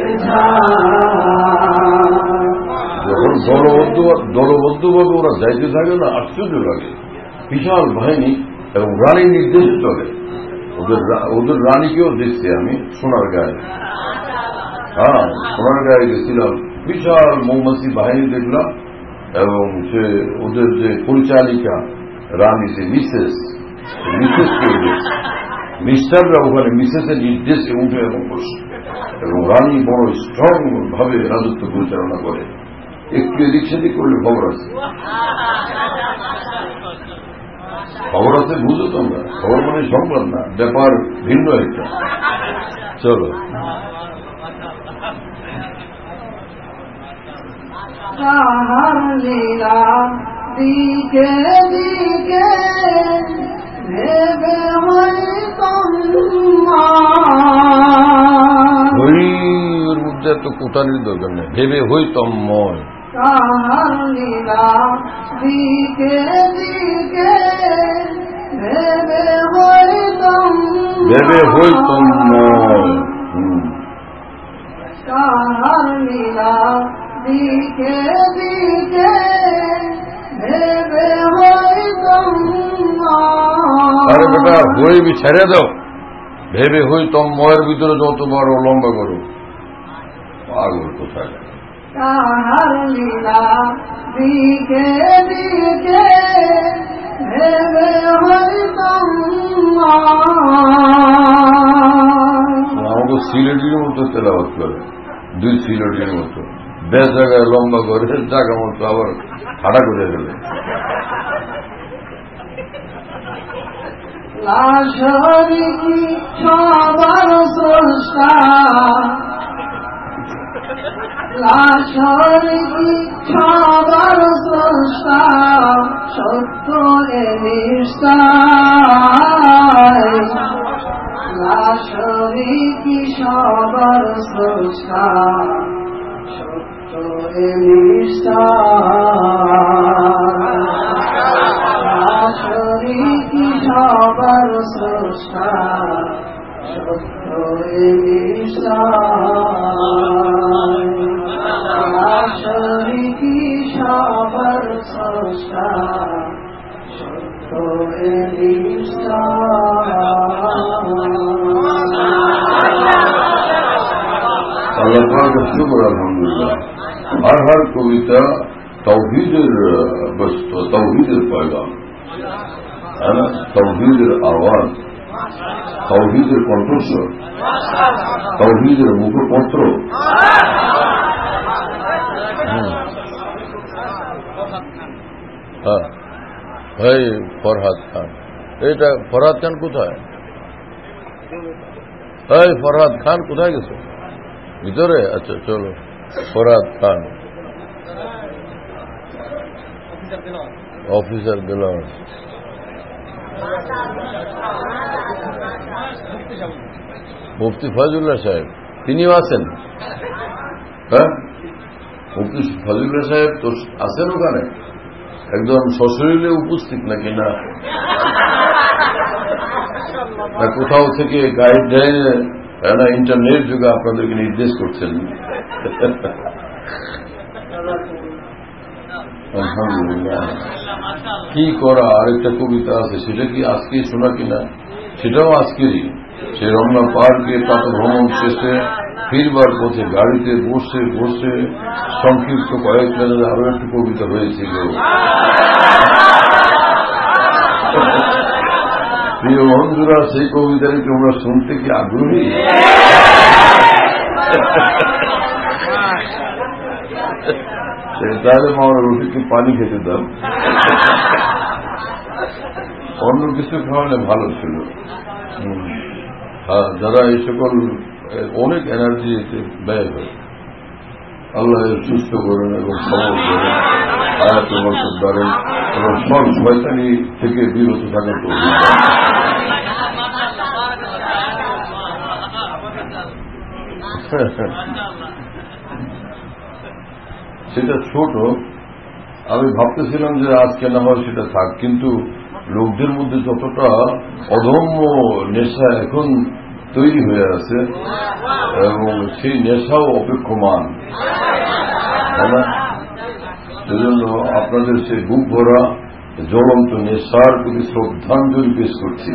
যখন দলবদ্ধভাবে ওরা যাইতে থাকে না, আশ্চর্য লাগে। বিশাল বাহিনী এবং রানী নির্দেশ চলে। ওদের রানীকেও দেখছি আমি সোনার গায়ে। হ্যাঁ, সোনার গায়ে গেছিলাম, বিশাল মৌমাছি বাহিনী দেখলাম। এবং সে ওদের যে পরিচালিকা রানী, সে মিসেসকে মিস্টাররা ওখানে মিসেসের নির্দেশে উঠে এবং বসে, এবং রানী বড় স্ট্রং ভাবে রাজত্ব পরিচালনা করে। একটু এদিক সেদিক করলে খবর আছে, খবর আছে, বুঝো তোমরা। খবর মানে সংবাদ না, ব্যাপার ভিন্ন একটা। চলো, তাহার লীলা দিকে দিকে ভেবে ওর মধ্যে এত কোটানির দরকার নেই, ভেবে হইতময়। তাহার লীলা দিকে দিকে ভেবে হইতময়। তাহার লীলা দিকে দিকে ভেবে আরে বেটা, হইবি ছেড়ে দাও। ভেবে হইতময়ের ভিতরে যত বড় লম্বা করো, পাগল কোথায়। তাহার লীলা দিকে দিকে ভেবে আমাকে সিলেটির মতো তেলাওয়াত করে, দুই সিলেটির মতো, বেশ জায়গায় লম্বা করে, জায়গা মতো আবার খাড়া করে ফেলে। লাশরিকি সবার স্রষ্টা, লাশরিকি সবার স্রষ্টা, সত্য এ নিশ্চয়। লাশরিকি সবার স্রষ্টা, সত্য এ নিশ্চয়। লাশরিকি সবার স্রষ্টা, সত্য এ নিশ্চয়। লাশরিকি সবার স্রষ্টা, সত্য এ নিশ্চয়। আল্লাহ পাকের শুকর, আলহামদুলিল্লাহ। हर कविता तौहीদের বস্তু, तौहीদের पैगाम, तौहीদের आवाज, तौहीদের কণ্ঠস্বর, तौहीদের মুখপত্র। ভাই ফরহাদ খান, এটা ফরহাদ খান কোথায়? এই ফরহাদ খান কোথায় গেছে? ভিতরে? আচ্ছা চলো, ফরহাদ খান অফিসার দিলাম। মুফতি ফজলুল্লাহ সাহেব, তিনিও আছেন? হ্যাঁ, মুফতি ফজলুল্লাহ সাহেব তো আছেন ওখানে, একদম সশরীরে উপস্থিত নাকি না কোথাও থেকে গাইডলাইনে ইন্টারনেট যুগে আপনাদেরকে নির্দেশ করছেন? আলহামদুলিল্লাহ। কি করা, আরেকটা কবিতা আছে, সেটা কি আজকে শোনা কিনা? সেটাও আজকেরই। সে রমনা পার্কে প্রাত ভ্রমণ শেষে ফিরবার পথে গাড়িতে বসে বসে সংক্ষিপ্ত কয়েক লাইনের আরো একটি কবিতা হয়েছিল। প্রিয় বন্ধুরা, সেই কবিতাটি তোমরা শুনতে কি আগ্রহী? তাহলে আমার রুটিকে পানি খেতে দাও, অন্য কিছু খাওয়ালে ভালো ছিল। হ্যাঁ, যারা এই সকল অনেক এনার্জি এতে ব্যয় হয়, আল্লাহ সুস্থ করেন এবং সবল করেন, আয়াত বরকত করেন এবং সব শয়তানি থেকে বিরত থাকার তো সেটা ছোট, আমি ভাবতেছিলাম যে আজকে না হয় সেটা থাক, কিন্তু লোকদের মধ্যে যতটা অদম্য নেশা এখন তৈরি হয়ে আছে এবং সেই নেশাও অপেক্ষমান, তাই না? সেজন্য আপনাদের সেই বুক ভরা জ্বলন্ত নেশার প্রতি শ্রদ্ধাঞ্জলি পেশ করছি।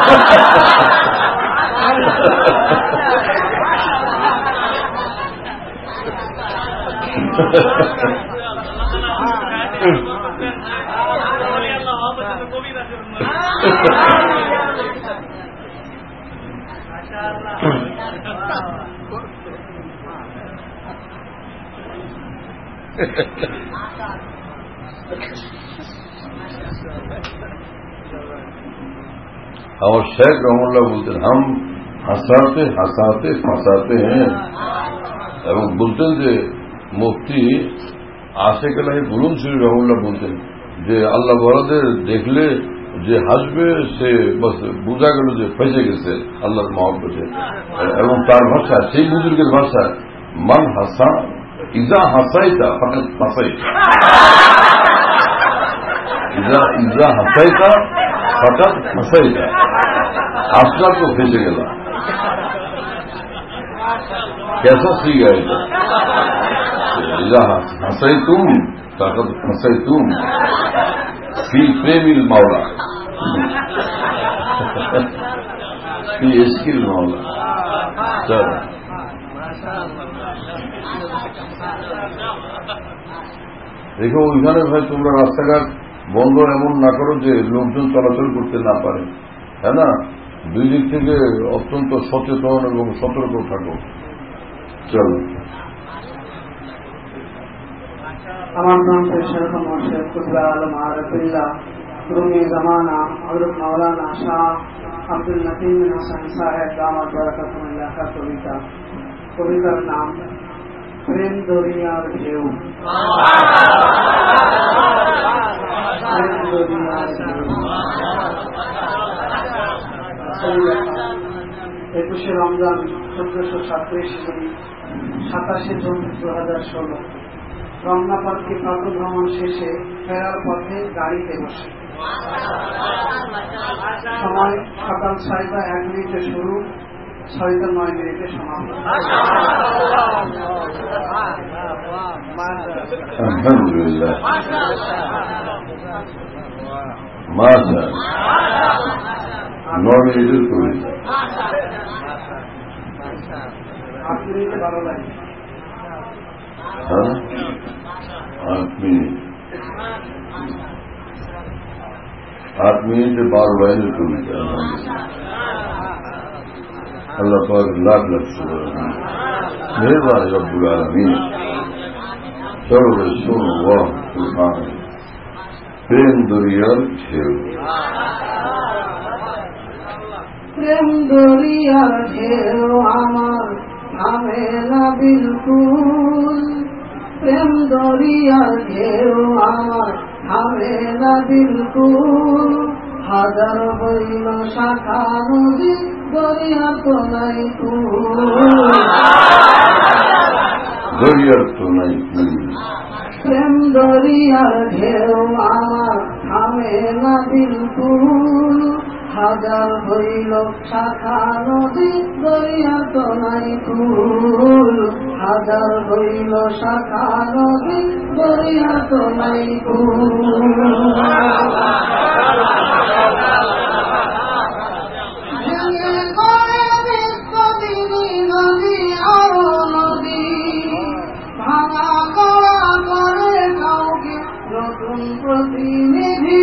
और शेख रहमुल्लाह बोलते हम हंसाते हंसाते फंसाते हैं, এবং বলতেন যে মুফতি আশেক আলাহি বুলুনশরী রহমুল্লাহ বলতেন যে আল্লাহ ওয়ালাদের দেখলে যে হাসবে সে বাস বোঝা গেল যে ফেসে গেছে আল্লাহর মহব্বতে। এবং তার ভাষা, সেই বুজুর্গের ভাষা, মান হাসা ইজা হাসাইতা ফাকাত ফাসাইতা, ইজা হাসাইতা ফাকাত ফাসাইতা, আসলা তো ফেসে গেল। कैसा सीख है हंसाई तुम ताकत हंसाई तुम फी प्रेमिल मावला फी एस्किल मावला। चल দেখো ওইখানে ভাই তোমরা রাস্তাঘাট বন্ধ এমন না করো যে লোকজন চলাচল করতে না পারে, তাই না? দুই দিক থেকে অত্যন্ত সচেতন এবং সতর্ক থাকো। চলো আমার নাম শেখ মোহাম্মদ কুতবা আলম আরফুল্লাহ, রুমি জামানা হযরত মাওলানা শাহ আব্দুল মতিন বিন হোসেন সাহেব দামাত বরকতুল্লাহ का কবিতার নাম প্রেম দরিয়ার ঢেউ। প্রেম দরিয়ার ঢেউ 21 রমজান 1437 হিজরি 27 জুন 2016 রমনা পার্কে প্রাতঃ ভ্রমণ শেষে ফেরার পথে গাড়িতে বসে। সময় সকাল 6টা 1 মিনিটে শুরু, 6টা 9 মিনিটে সমাপ্ত। আলহামদুলিল্লাহ, মাশাআল্লাহ, 9 মিনিটের কবিতা, 8 মিনিটে 12 লাইন। 8 মিনিটে 12 লাইনের কবিতা। আল্লাহ পাক লাখ লাখ শুকর, মেহরবান রব্বুল আলামিন। সর্বসুবহান সুবহান প্রেম দরিয়ার ঢেউ। প্রেম দরিয়ার ঢেউ আমার থামে না বিলকুল, প্রেম দরিয়ার ঢেউ আমার থামে না বিলকুল। হাজার হইল শাখা নদী দরিয়া তো নাই কুল, দরিয়ার তো নাই কুল। প্রেম দরিয়ার ঢেউ আমার থামে না বিলকুল। হাজার হইল শাখা নদী দরিয়া তো নাই কুল, হাজার হইল শাখা নদী দরিয়া তো নাই কুল। নদী আরো নদী ভাঙা করা করে কাউকে নতুন প্রতিনিধি।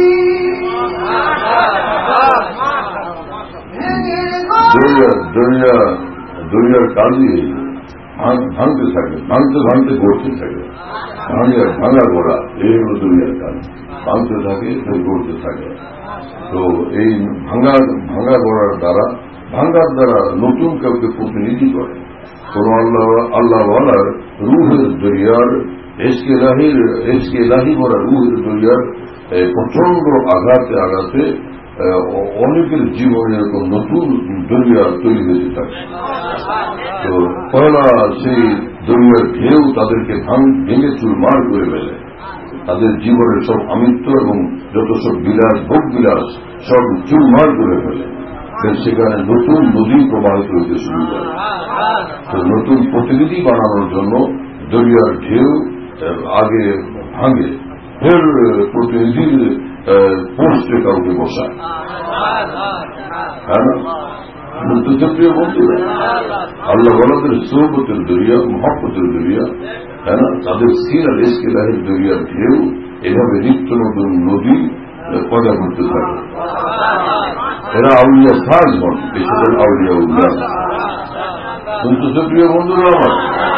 দরিয়ার কালি ভাঙতে থাকে, ভাঙতে ভাঙতে গড়তে থাকে, ভাঙা গড়া, এই হল দরিয়ার কাল। ভাঙতে থাকে, গড়তে থাকে। তো এই ভাঙা গড়ার দ্বারা, ভাঙার দ্বারা নতুন কাউকে প্রতিনিধি করে। কোন আল্লাহওয়ালার রুহের দরিয়ার, এসকে লাহি ভরা রুহের দরিয়ার প্রচন্ড আঘাতে আঘাতে অনেকের জীবনে এরকম নতুন দরিয়া তৈরি হয়েছে থাকে। তো পয়লা সেই দরিয়ার ঢেউ তাদেরকে ভেঙে চুরমার করে ফেলে। তাদের জীবনের সব আমিত্ব এবং যত সব বিলাস ভোগ বিলাস সব চুরমার করে ফেলে। সেখানে নতুন নদী প্রবাহিত হইতে শুরু করে। তো নতুন প্রতিনিধি বানানোর জন্য দরিয়ার ঢেউ আগে ভাঙে, ফের প্রতিনিধির পোস্টে কাউকে বসায়। হ্যাঁ না? প্রিয় বন্ধুরা, আল্লাহ ওয়ালাদের সোহবতের দরিয়া, মহব্বতের দরিয়া, হ্যাঁ না, তাদের সিরাল ইসলাহের দরিয়ার ঢেউ এভাবে নিত্য নতুন নদী পয়দা করতে থাকে। এরা আউলিয়া সাজ হন, বেশিরভাগ আউলিয়া উল্লাহ। কিন্তু প্রিয় বন্ধুরা আমার,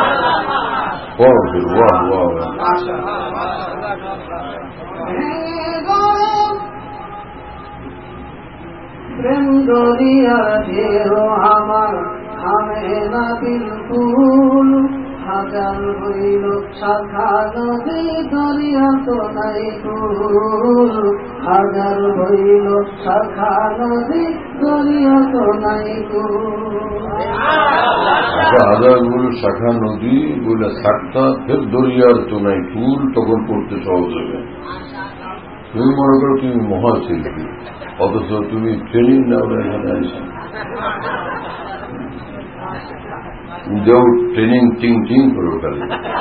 বাহ বাহ প্রেম দরিয়া ঢেউ আমার থামে না বিলকুল, হাজার হইল শাখা নদী দরিয়া তো নাই কুল, হাজার হইল শাখা নদী দরিয়া তো নাই কুল। হাজারগুলো শাখা নদী বলে শাখা ফের দরিয়ার তো নাই কুল, তখন পড়তে সহজ হবে। তুমি মনে করো তুমি মহাশিল্পী, অথচ তুমি ট্রেনিং নাও না, এখানে আসো যাও ট্রেনিং টিং টিং করো খালি।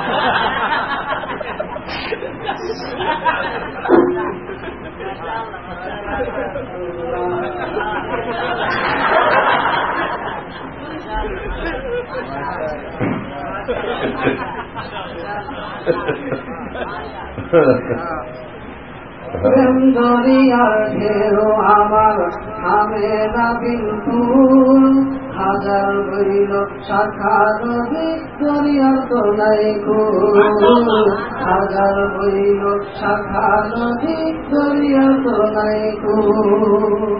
প্রেম দরিয়ার ঢেউ আমার থামে না বিলকুল, হাজার হইল শাখা নদী দরিয়া তো নাই কুল, হাজার হইল শাখা নদী দরিয়া তো নাই কুল।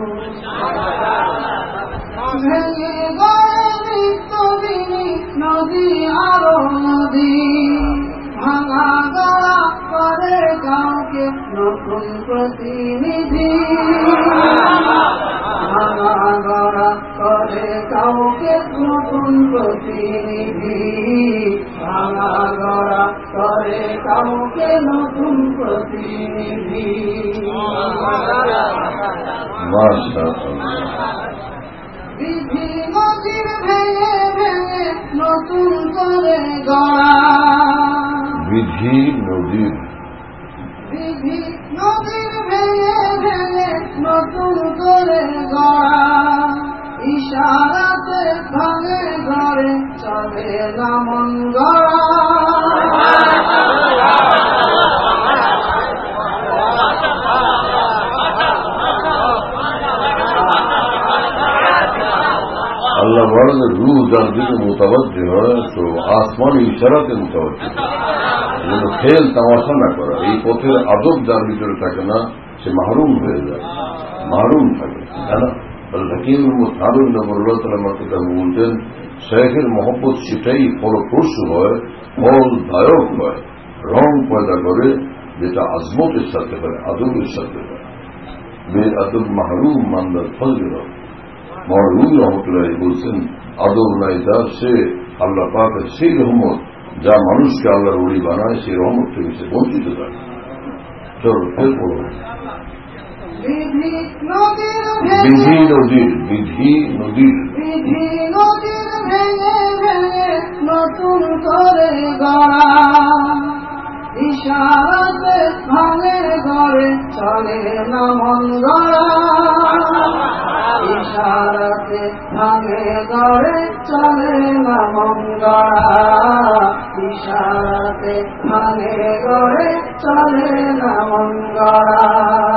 ভেঙে গড়ে নিত্যদিনী নদী আরো নদী, ভাঙা গড়া করে কাউকে নতুন প্রতিনিধি, ভাঙা গড়া করে কাউকে নতুন প্রতিনিধি, ভাঙা গড়া করে কাউকে নতুন প্রতিনিধি। বিধি নদীর ভেঙে ভেঙে নতুন করে গড়া, বিধি নদীর বিধি নদীর ভেঙে ভেঙে নতুন করে গড়া, ইশারাতে ভাঙে ঘরে চলে না মন গড়া। আল্লাহ বলেন রুহ যার দিকে মোতাবজ্জে হয় তো আসমান ইশারাতে মোতাবজ্জে, যেন খেল তামাশা না করা। এই পথের আদব যার ভিতরে থাকে না সে মাহরুম হয়ে যায়, মাহরুম থাকে। হাকিম হারুন নবরুল্লাহ বলতেন শেখের মহব্বত সেটাই ফলপ্রসূ হয়, ফলদায়ক হয়, রং পয়দা করে, যেটা আজমতের সাথে হয়, আদবের সাথে হয়। বে আদব মাহরুম মান্দার ফজল মরহুম রহমতুল্লাহ বলছেন আদব নাই যার, সে আল্লাহ পাকের সেই রহমত যা মানুষকে আল্লাহর ওলি বানায়, সেই রহমত থেকে সে বঞ্চিত থাকে। চলো ফের পড়ো। বিধি নদীর বিধি নদীর বিধি নদীর বিধি নদীর ভেঙে ভেঙে নতুন করে গড়া, ইশারাতে ভাঙে ঘরে চলে না মন গড়া, ইশারাতে ভাঙে ঘরে চলে না মন গড়া, ইশারাতে ভাঙে ঘরে চলে না মন গড়া।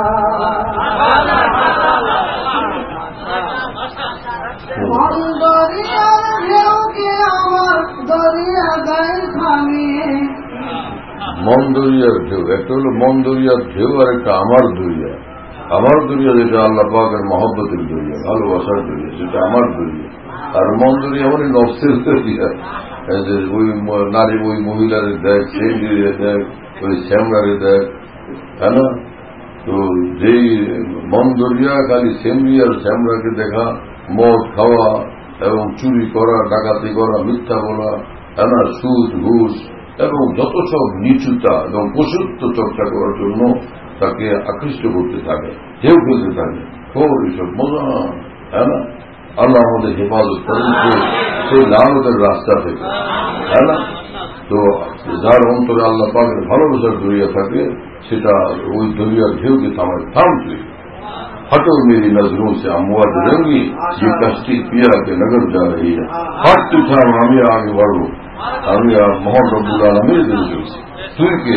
মন দরিয়ার ঢেউকে আমার দরিয়া গায়ে থামিয়ে, মন দরিয়ার ঢেউ, একটা হলো মন দরিয়ার ঢেউ আর একটা আমার দরিয়া। আমার দরিয়া যেটা আল্লাহ পাকের মহব্বতের দরিয়া, ভালোবাসার দরিয়া, সেটা আমার দরিয়া। আর মন দরিয়া মানে নফসের দরিয়া, ওই নারী ওই মহিলারে দেখ, সেই দেখ, ওই শ্যামলারে দেখ, হ্যাঁ না? তো যেই মন দরিয়া খালি সেমরি আর শ্যামলাকে দেখা, মদ খাওয়া এবং চুরি করা, ডাকাতি করা, মিথ্যা বলা, হ্যাঁ না, সুদ ঘুষ, এবং যত সব নিচুতা এবং পশুত্ব চর্চা করার জন্য তাকে আকৃষ্ট করতে থাকে, ঢেউ ফেলতে থাকে। এইসব মজা, হ্যাঁ না? আল্লাহ আমাদের হেফাজত করেন সেই লানতের রাস্তা থেকে, হ্যাঁ না? তো যার অন্তরে আল্লাহ পাকের ভালোবাসার দরিয়া থাকে সেটা ওই দরিয়ার ঢেউকে থামায়, থামছে। हटो मेरी नजरों से अमवाज रंगी, ये कश्ती पिया के नगर जा रही है। हट तू था, আমি আগে বাড়বো, আমি মহান রব্বুল আলামিনের দিকে তুই কে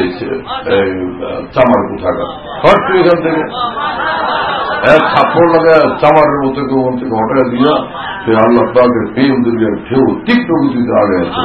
চামার কোথাকা, হট তুই এখান থেকে। এক থাপ্পড় লাগা চামারের মতো কেউ থেকে হটায় দিয়া সে আল্লাহ পাকের প্রেম দরিয়ার ঢেউ তীক্ষ্ণ গতিতে আগে আছে।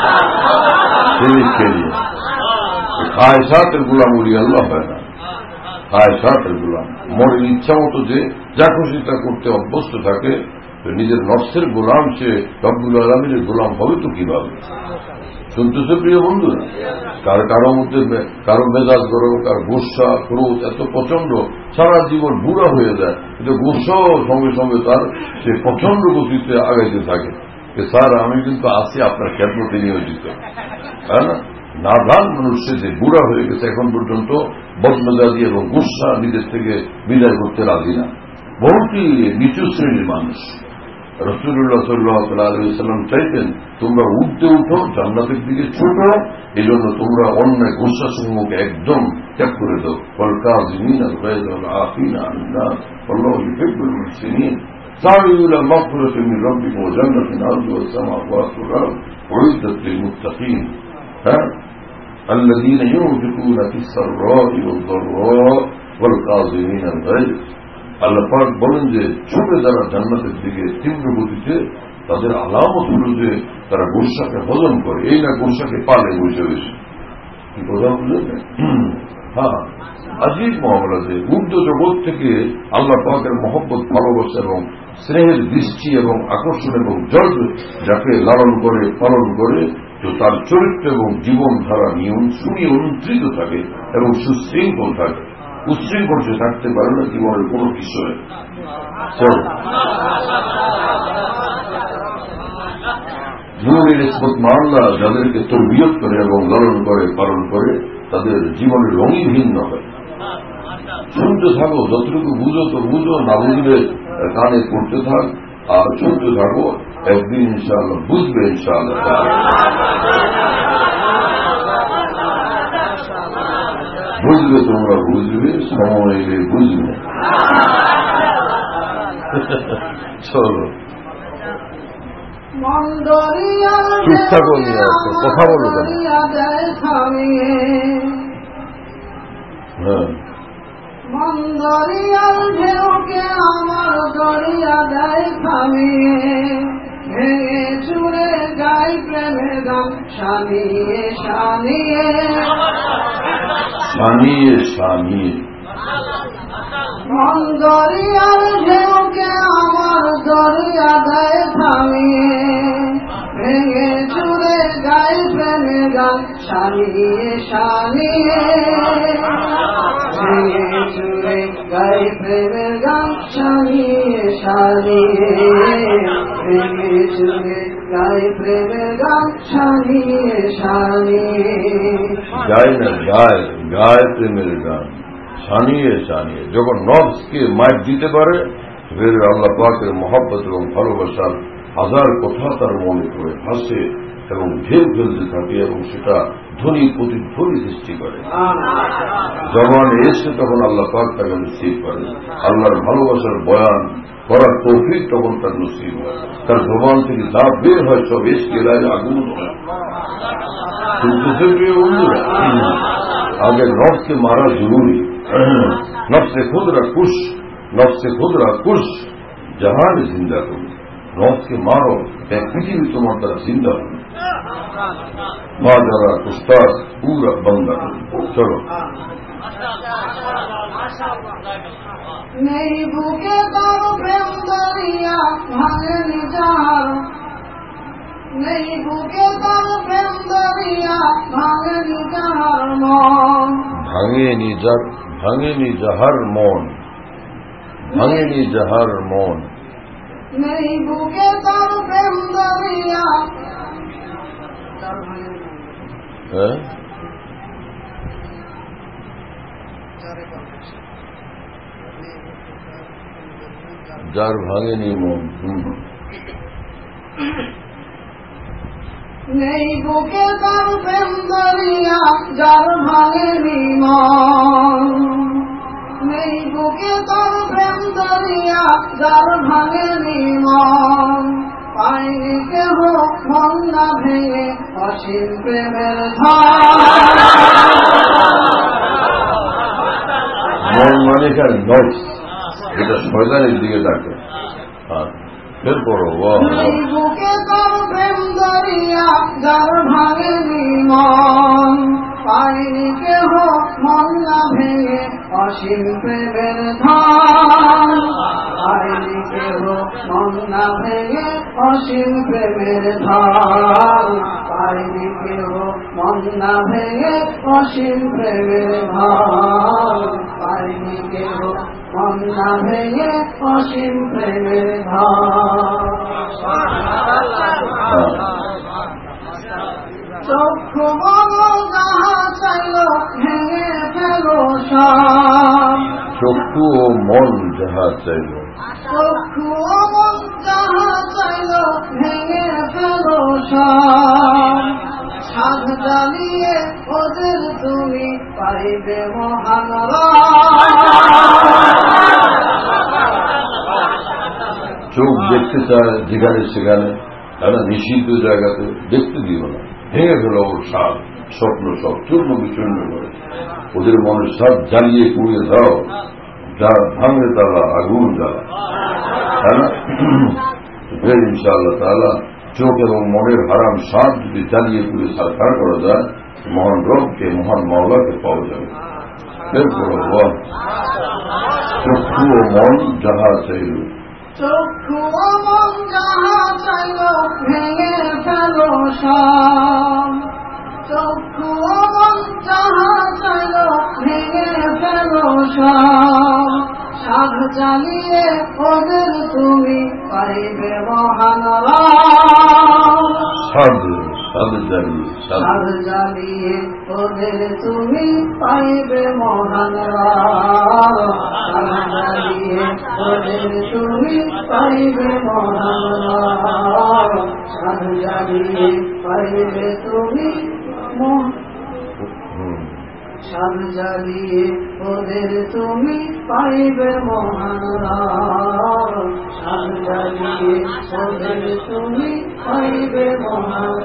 জিনিসকে নিয়ে খায়সাতের গোলাম উলি আল্লাহ হয় না, খায়সাতের গোলাম মনের ইচ্ছা মতো যে যা খুশি তা করতে অভ্যস্ত থাকে, নিজের নফসের গোলাম সে রব্বুল আলামিনের গোলাম হবে তো কিভাবে? শুনতেছে প্রিয় বন্ধুরা? কারো মধ্যে কারো মেজাজ গরম, কারো গুসা ক্রোধ এত প্রচন্ড, সারা জীবন বুড়া হয়ে যায়, কিন্তু গুসাও সঙ্গে সঙ্গে তার সে প্রচন্ড গতিতে আগাইতে থাকে। স্যার আমি কিন্তু আছি আপনার খেদমতে নিয়োজিত, তাই না? নাদান মানুষে যে বুড়া হয়ে গেছে এখন পর্যন্ত বদমেজাজি এবং গুসা নিজের থেকে বিদায় করতে রাজি না, বহুটি নিচু শ্রেণীর মানুষ। রাসূলুল্লাহ সাল্লাল্লাহু আলাইহি ওয়াসাল্লাম চাইতেন তোমরা উঠতে উঠো, জান্নাতের দিকে ছুটো, এই জন্য তোমরা অন্যায় গুসা সমূহকে একদম ত্যাগ করে দাও। ওয়াল কাযিমিনা আল গায়য ওয়াল আফিনা আনিন নাস ওয়াল্লাহু ইউহিব্বুল মুহসিনিন সারিউ ইলা মাগফিরাতিন মির রাব্বিকুম ওয়া জান্নাতিন আরদুহা আস-সামাওয়াতু ওয়াল আরদ উইদ্দাত লিল মুত্তাকিন। الذين ينفقون في السراء والضراء والكاظمين الغيظ। আল্লাহ পাক বলেন যে ছুটে যারা জান্নাতের দিকে তীব্র গতিতে, তাদের আলামত হল যে তারা গুসাকে হজম করে, এই না গুসাকে পালে বসে বসে। কি কথা বুঝলেন? হ্যাঁ, আজিব মামলা যে উর্দ জগৎ থেকে আল্লাহ পাকের মহব্বত, ভালোবাসা এবং স্নেহের দৃষ্টি এবং আকর্ষণ এবং জড় যাকে লালন করে পালন করে, তো তার চরিত্র এবং জীবনধারা সুনিয়ন্ত্রিত থাকে এবং সুশৃঙ্খল থাকে। উচ্ছৃঙ্খল সে থাকতে পারে না জীবনের কোন বিষয়ে। জীবনের ইসমত মাল্লা যাদেরকে তরবিয়ত করে এবং লালন করে পালন করে, তাদের জীবনের রঙই ভিন্ন হয়। শুনতে থাকো, যতটুকু বুঝো তো বুঝো, না বুঝলে কানে করতে থাক, আর শুনতে থাকো, একদিন ইনশাআল্লাহ বুঝবে। ইনশাআল্লাহ বুঝবে, তোমরা বুঝবে, সময় এলে বুঝবে। চলো ঠিকঠাক নিয়ে আসো, কথা বলো কেন? হ্যাঁ, মন্দরিয়ার ঢেউকে আমার দরিয়া দেয় থামিয়ে, ভেঙে চুরে গাই প্রেমের গান শানিয়ে শানিয়ে শানিয়ে শানিয়ে। মন্দরিয়ার ঢেউকে আমার দরিয়া দেয় থামিয়ে, ভেঙে চুরে গাই প্রেমের গান শানিয়ে শানিয়ে, ভেঙে চুরে গাই প্রেমের গান শানিয়ে শানিয়ে, ভেঙে চুরে গাই প্রেমের গান শানিয়ে শানিয়ে। গায় না, গায় গায় প্রেমের গান শানিয়ে শানিয়ে। যখন নফসকে মাইট দিতে পারে, ফের আল্লাহ পাকের মহব্বত এবং ভালোবাসার হাজার কথা তার মনে করে হাসে এবং ঢেউ ফেলতে থাকে এবং সেটা ধ্বনি প্রতিধ্বনি সৃষ্টি করে। জবান এসে তখন আল্লাহ পাক তাকে নসিব করে, আল্লাহর ভালোবাসার বয়ান করার তৌফিক তখন তার নসিব হয়। তার জবান থেকে যা বের হয় সব এসকে লাগে আগুন হয়। আগে নফসকে মারা জরুরি। নফসে খুদরা কুশ, নফসে খুদরা কুশ জাহান জিন্দা করি। নফসকে মারো, পৃথিবী তোমার দ্বারা জিন্দা হবে। মা যারা উস্তাদ পুরা বন্ধা করি। চলো নেই বুকে তার প্রেম দরিয়া ভাঙেনি যাহার, নেই বুকে তার প্রেম দরিয়া ভাঙেনি যাহার মন, ভাঙেনি যাহার মন, ভাঙেনি যাহার মন। নেই বুকে তার প্রেম দরিয়া হ্যাঁ, যার ভাঙেনি মন। নেই বুকে তার প্রেম দরিয়া যার ভাঙেনি মন, নেই বুকে তার প্রেম দরিয়া যার ভাঙেনি মন, পায়নি কেহ মন না ভেঙে অসীম প্রেমের মন মানে নফস, এটা শয়তানের দিকে থাকে। এরপরও নেই বুকে তার প্রেম দরিয়া যার ভাঙেনি মন, পায়নি কেহ মন না ভেঙে অসীম প্রেমের ধন, পায়নি কেহ মন না ভেঙে অসীম প্রেমের ধন, পায়নি কেহ মন না ভেঙে অসীম প্রেমের ধন, পায়নি কেহ মন না ভেঙে অসীম প্রেমের ধন। চক্ষু বলো যাহা চাইল ভেঙে ফেলো সব, চক্ষু ও মন যাহা চাইল, চক্ষু ও মন যাহা চাইল ভেঙে ফেলো সব, সাধ জ্বালিয়ে ওদের তুমি পাইবে মহান চোখ দেখতে চায় যেখানে সেখানে, তারা নিষিদ্ধ জায়গাতে দেখতে দিও না, ভেঙে ফেলো ওর সাপ স্বপ্ন সব চূর্ণ বিচূর্ণ করে, ওদের মনের সব জ্বালিয়ে পুড়িয়ে দাও, যার ভাঙে তারা আগুন জ্বালা, তাই না? ফের ইনশাআল্লাহ তাআলা চোখ এবং মনের হারাম সাপ যদি জ্বালিয়ে পুড়িয়ে সারকার করা যায়, মহান রবকে, মহান মাওলাকে পাওয়া যাবে। এরপর চক্ষু ও মন যাহা চাইল, চক্ষু ও মন যাহা চাইল ভেঙে ফেলো সব, চক্ষু ও মন যাহা চাইল ভেঙে ফেলো সব, সাধ জ্বালিয়ে ওদের তুমি পাইবে মহান সাধ জ্বালিয়ে, সাধ জ্বালিয়ে ওদের তুমি পাইবে মহান সাধ জ্বালিয়ে ওদের তুমি পাইবে মহান, সাধ জ্বালিয়ে পাইবে তুমি সাধ জ্বালিয়ে ওদের তুমি পাইবে মহান, সাধ জ্বালিয়ে ওদের তুমি পাইবে মহান।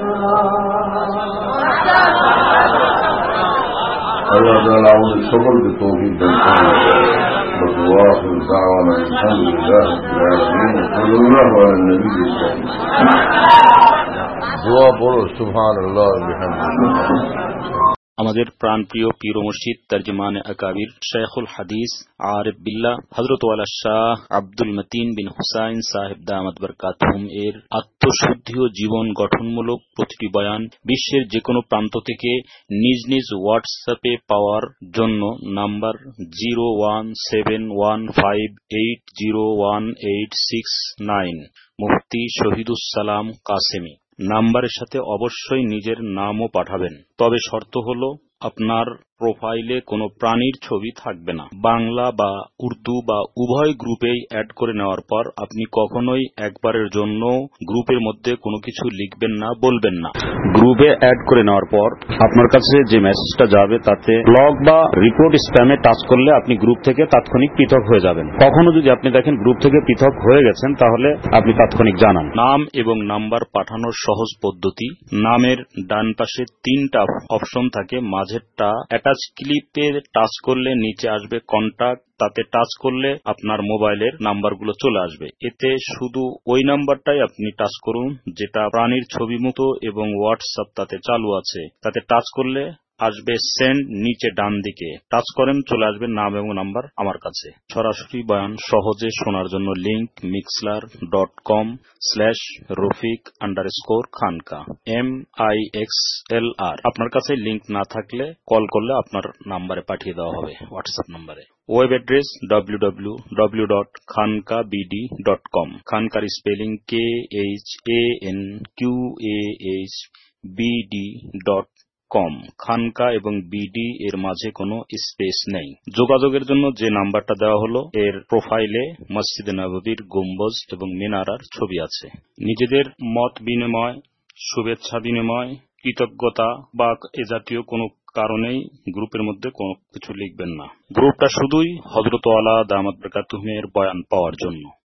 আল্লাহ তাআলা আমাদের সকলকে তৌফিক দান করুন। ওয়াখির দাওয়ানা আলহামদুলিল্লাহি রাব্বিল আলামিন। সাল্লাল্লাহু আলা নবিয়্যিল কারীম। দোয়া পড়ো সুবহানাল্লাহ ওয়া বিহামদিহি। আমাদের প্রাণপ্রিয় পীর ও মুর্শিদ তর্জমান আকাবির শেখুল হাদিস আরিফ বিল্লাহ হযরত ওয়ালা শাহ আব্দুল মতিন বিন হুসাইন সাহেব দামাত বরকাতুহুম এর আত্মশুদ্ধি ও জীবন গঠনমূলক প্রতিটি বয়ান বিশ্বের যে কোনো প্রান্ত থেকে নিজ নিজ হোয়াটসঅ্যাপে পাওয়ার জন্য নাম্বার 01715801869 মুফতি শহীদুস সালাম কাসেমি নাম্বারের সাথে অবশ্যই নিজের নামও পাঠাবেন। তবে শর্ত হলো আপনার প্রোফাইলে কোনো প্রাণীর ছবি থাকবে না। বাংলা বা উর্দু বা উভয় গ্রুপেই অ্যাড করে নেওয়ার পর আপনি কখনোই একবারের জন্য গ্রুপের মধ্যে কোনো কিছু লিখবেন না, বলবেন না। গ্রুপে অ্যাড করে নেওয়ার পর আপনার কাছে যে মেসেজটা যাবে তাতে ব্লক বা রিপোর্ট স্প্যামে টাচ করলে আপনি গ্রুপ থেকে তাৎক্ষণিক পৃথক হয়ে যাবেন। কখনো যদি আপনি দেখেন গ্রুপ থেকে পৃথক হয়ে গেছেন তাহলে আপনি তাৎক্ষণিক জানান। নাম এবং নাম্বার পাঠানোর সহজ পদ্ধতি, নামের ডান পাশে 3টা অপশন থাকে, মাঝেরটা অ্যাটাচ ক্লিপে টাচ করলে নিচে আসবে কন্টাক্ট, তাতে টাচ করলে আপনার মোবাইলের নাম্বারগুলো চলে আসবে। এতে শুধু ওই নাম্বারটাই আপনি টাচ করুন যেটা প্রাণীর ছবি মতো এবং হোয়াটসঅ্যাপ তাতে চালু আছে। তাতে টাচ করলে আসবে সেন্ড, নিচে ডান দিকে টাচ করেন, চলে আসবে নাম এবং নাম্বার আমার কাছে। সরাসরি বয়ান সহজে শোনার জন্য লিংক mixlr.com/রফিক_খানকা MIXLR। আপনার কাছে লিংক না থাকলে কল করলে আপনার নাম্বারে পাঠিয়ে দেওয়া হবে, হোয়াটসঅ্যাপ নাম্বারে। Web address www.khankabd.com। খানকার স্পেলিং KHANQAHBD.com। কম। খানকা এবং বিডি এর মাঝে কোনো স্পেস নেই। যোগাযোগের জন্য যে নাম্বারটা দেওয়া হলো এর প্রোফাইলে মসজিদে নববীর গম্বুজ এবং মিনারার ছবি আছে। নিজেদের মত বিনিময়, শুভেচ্ছা বিনিময়, কৃতজ্ঞতা বা এ জাতীয় কোনো কারণেই গ্রুপের মধ্যে কোনো কিছু লিখবেন না। গ্রুপটা শুধুই হযরত ওয়ালা দামাত বরকাতুহুমের বয়ান পাওয়ার জন্য।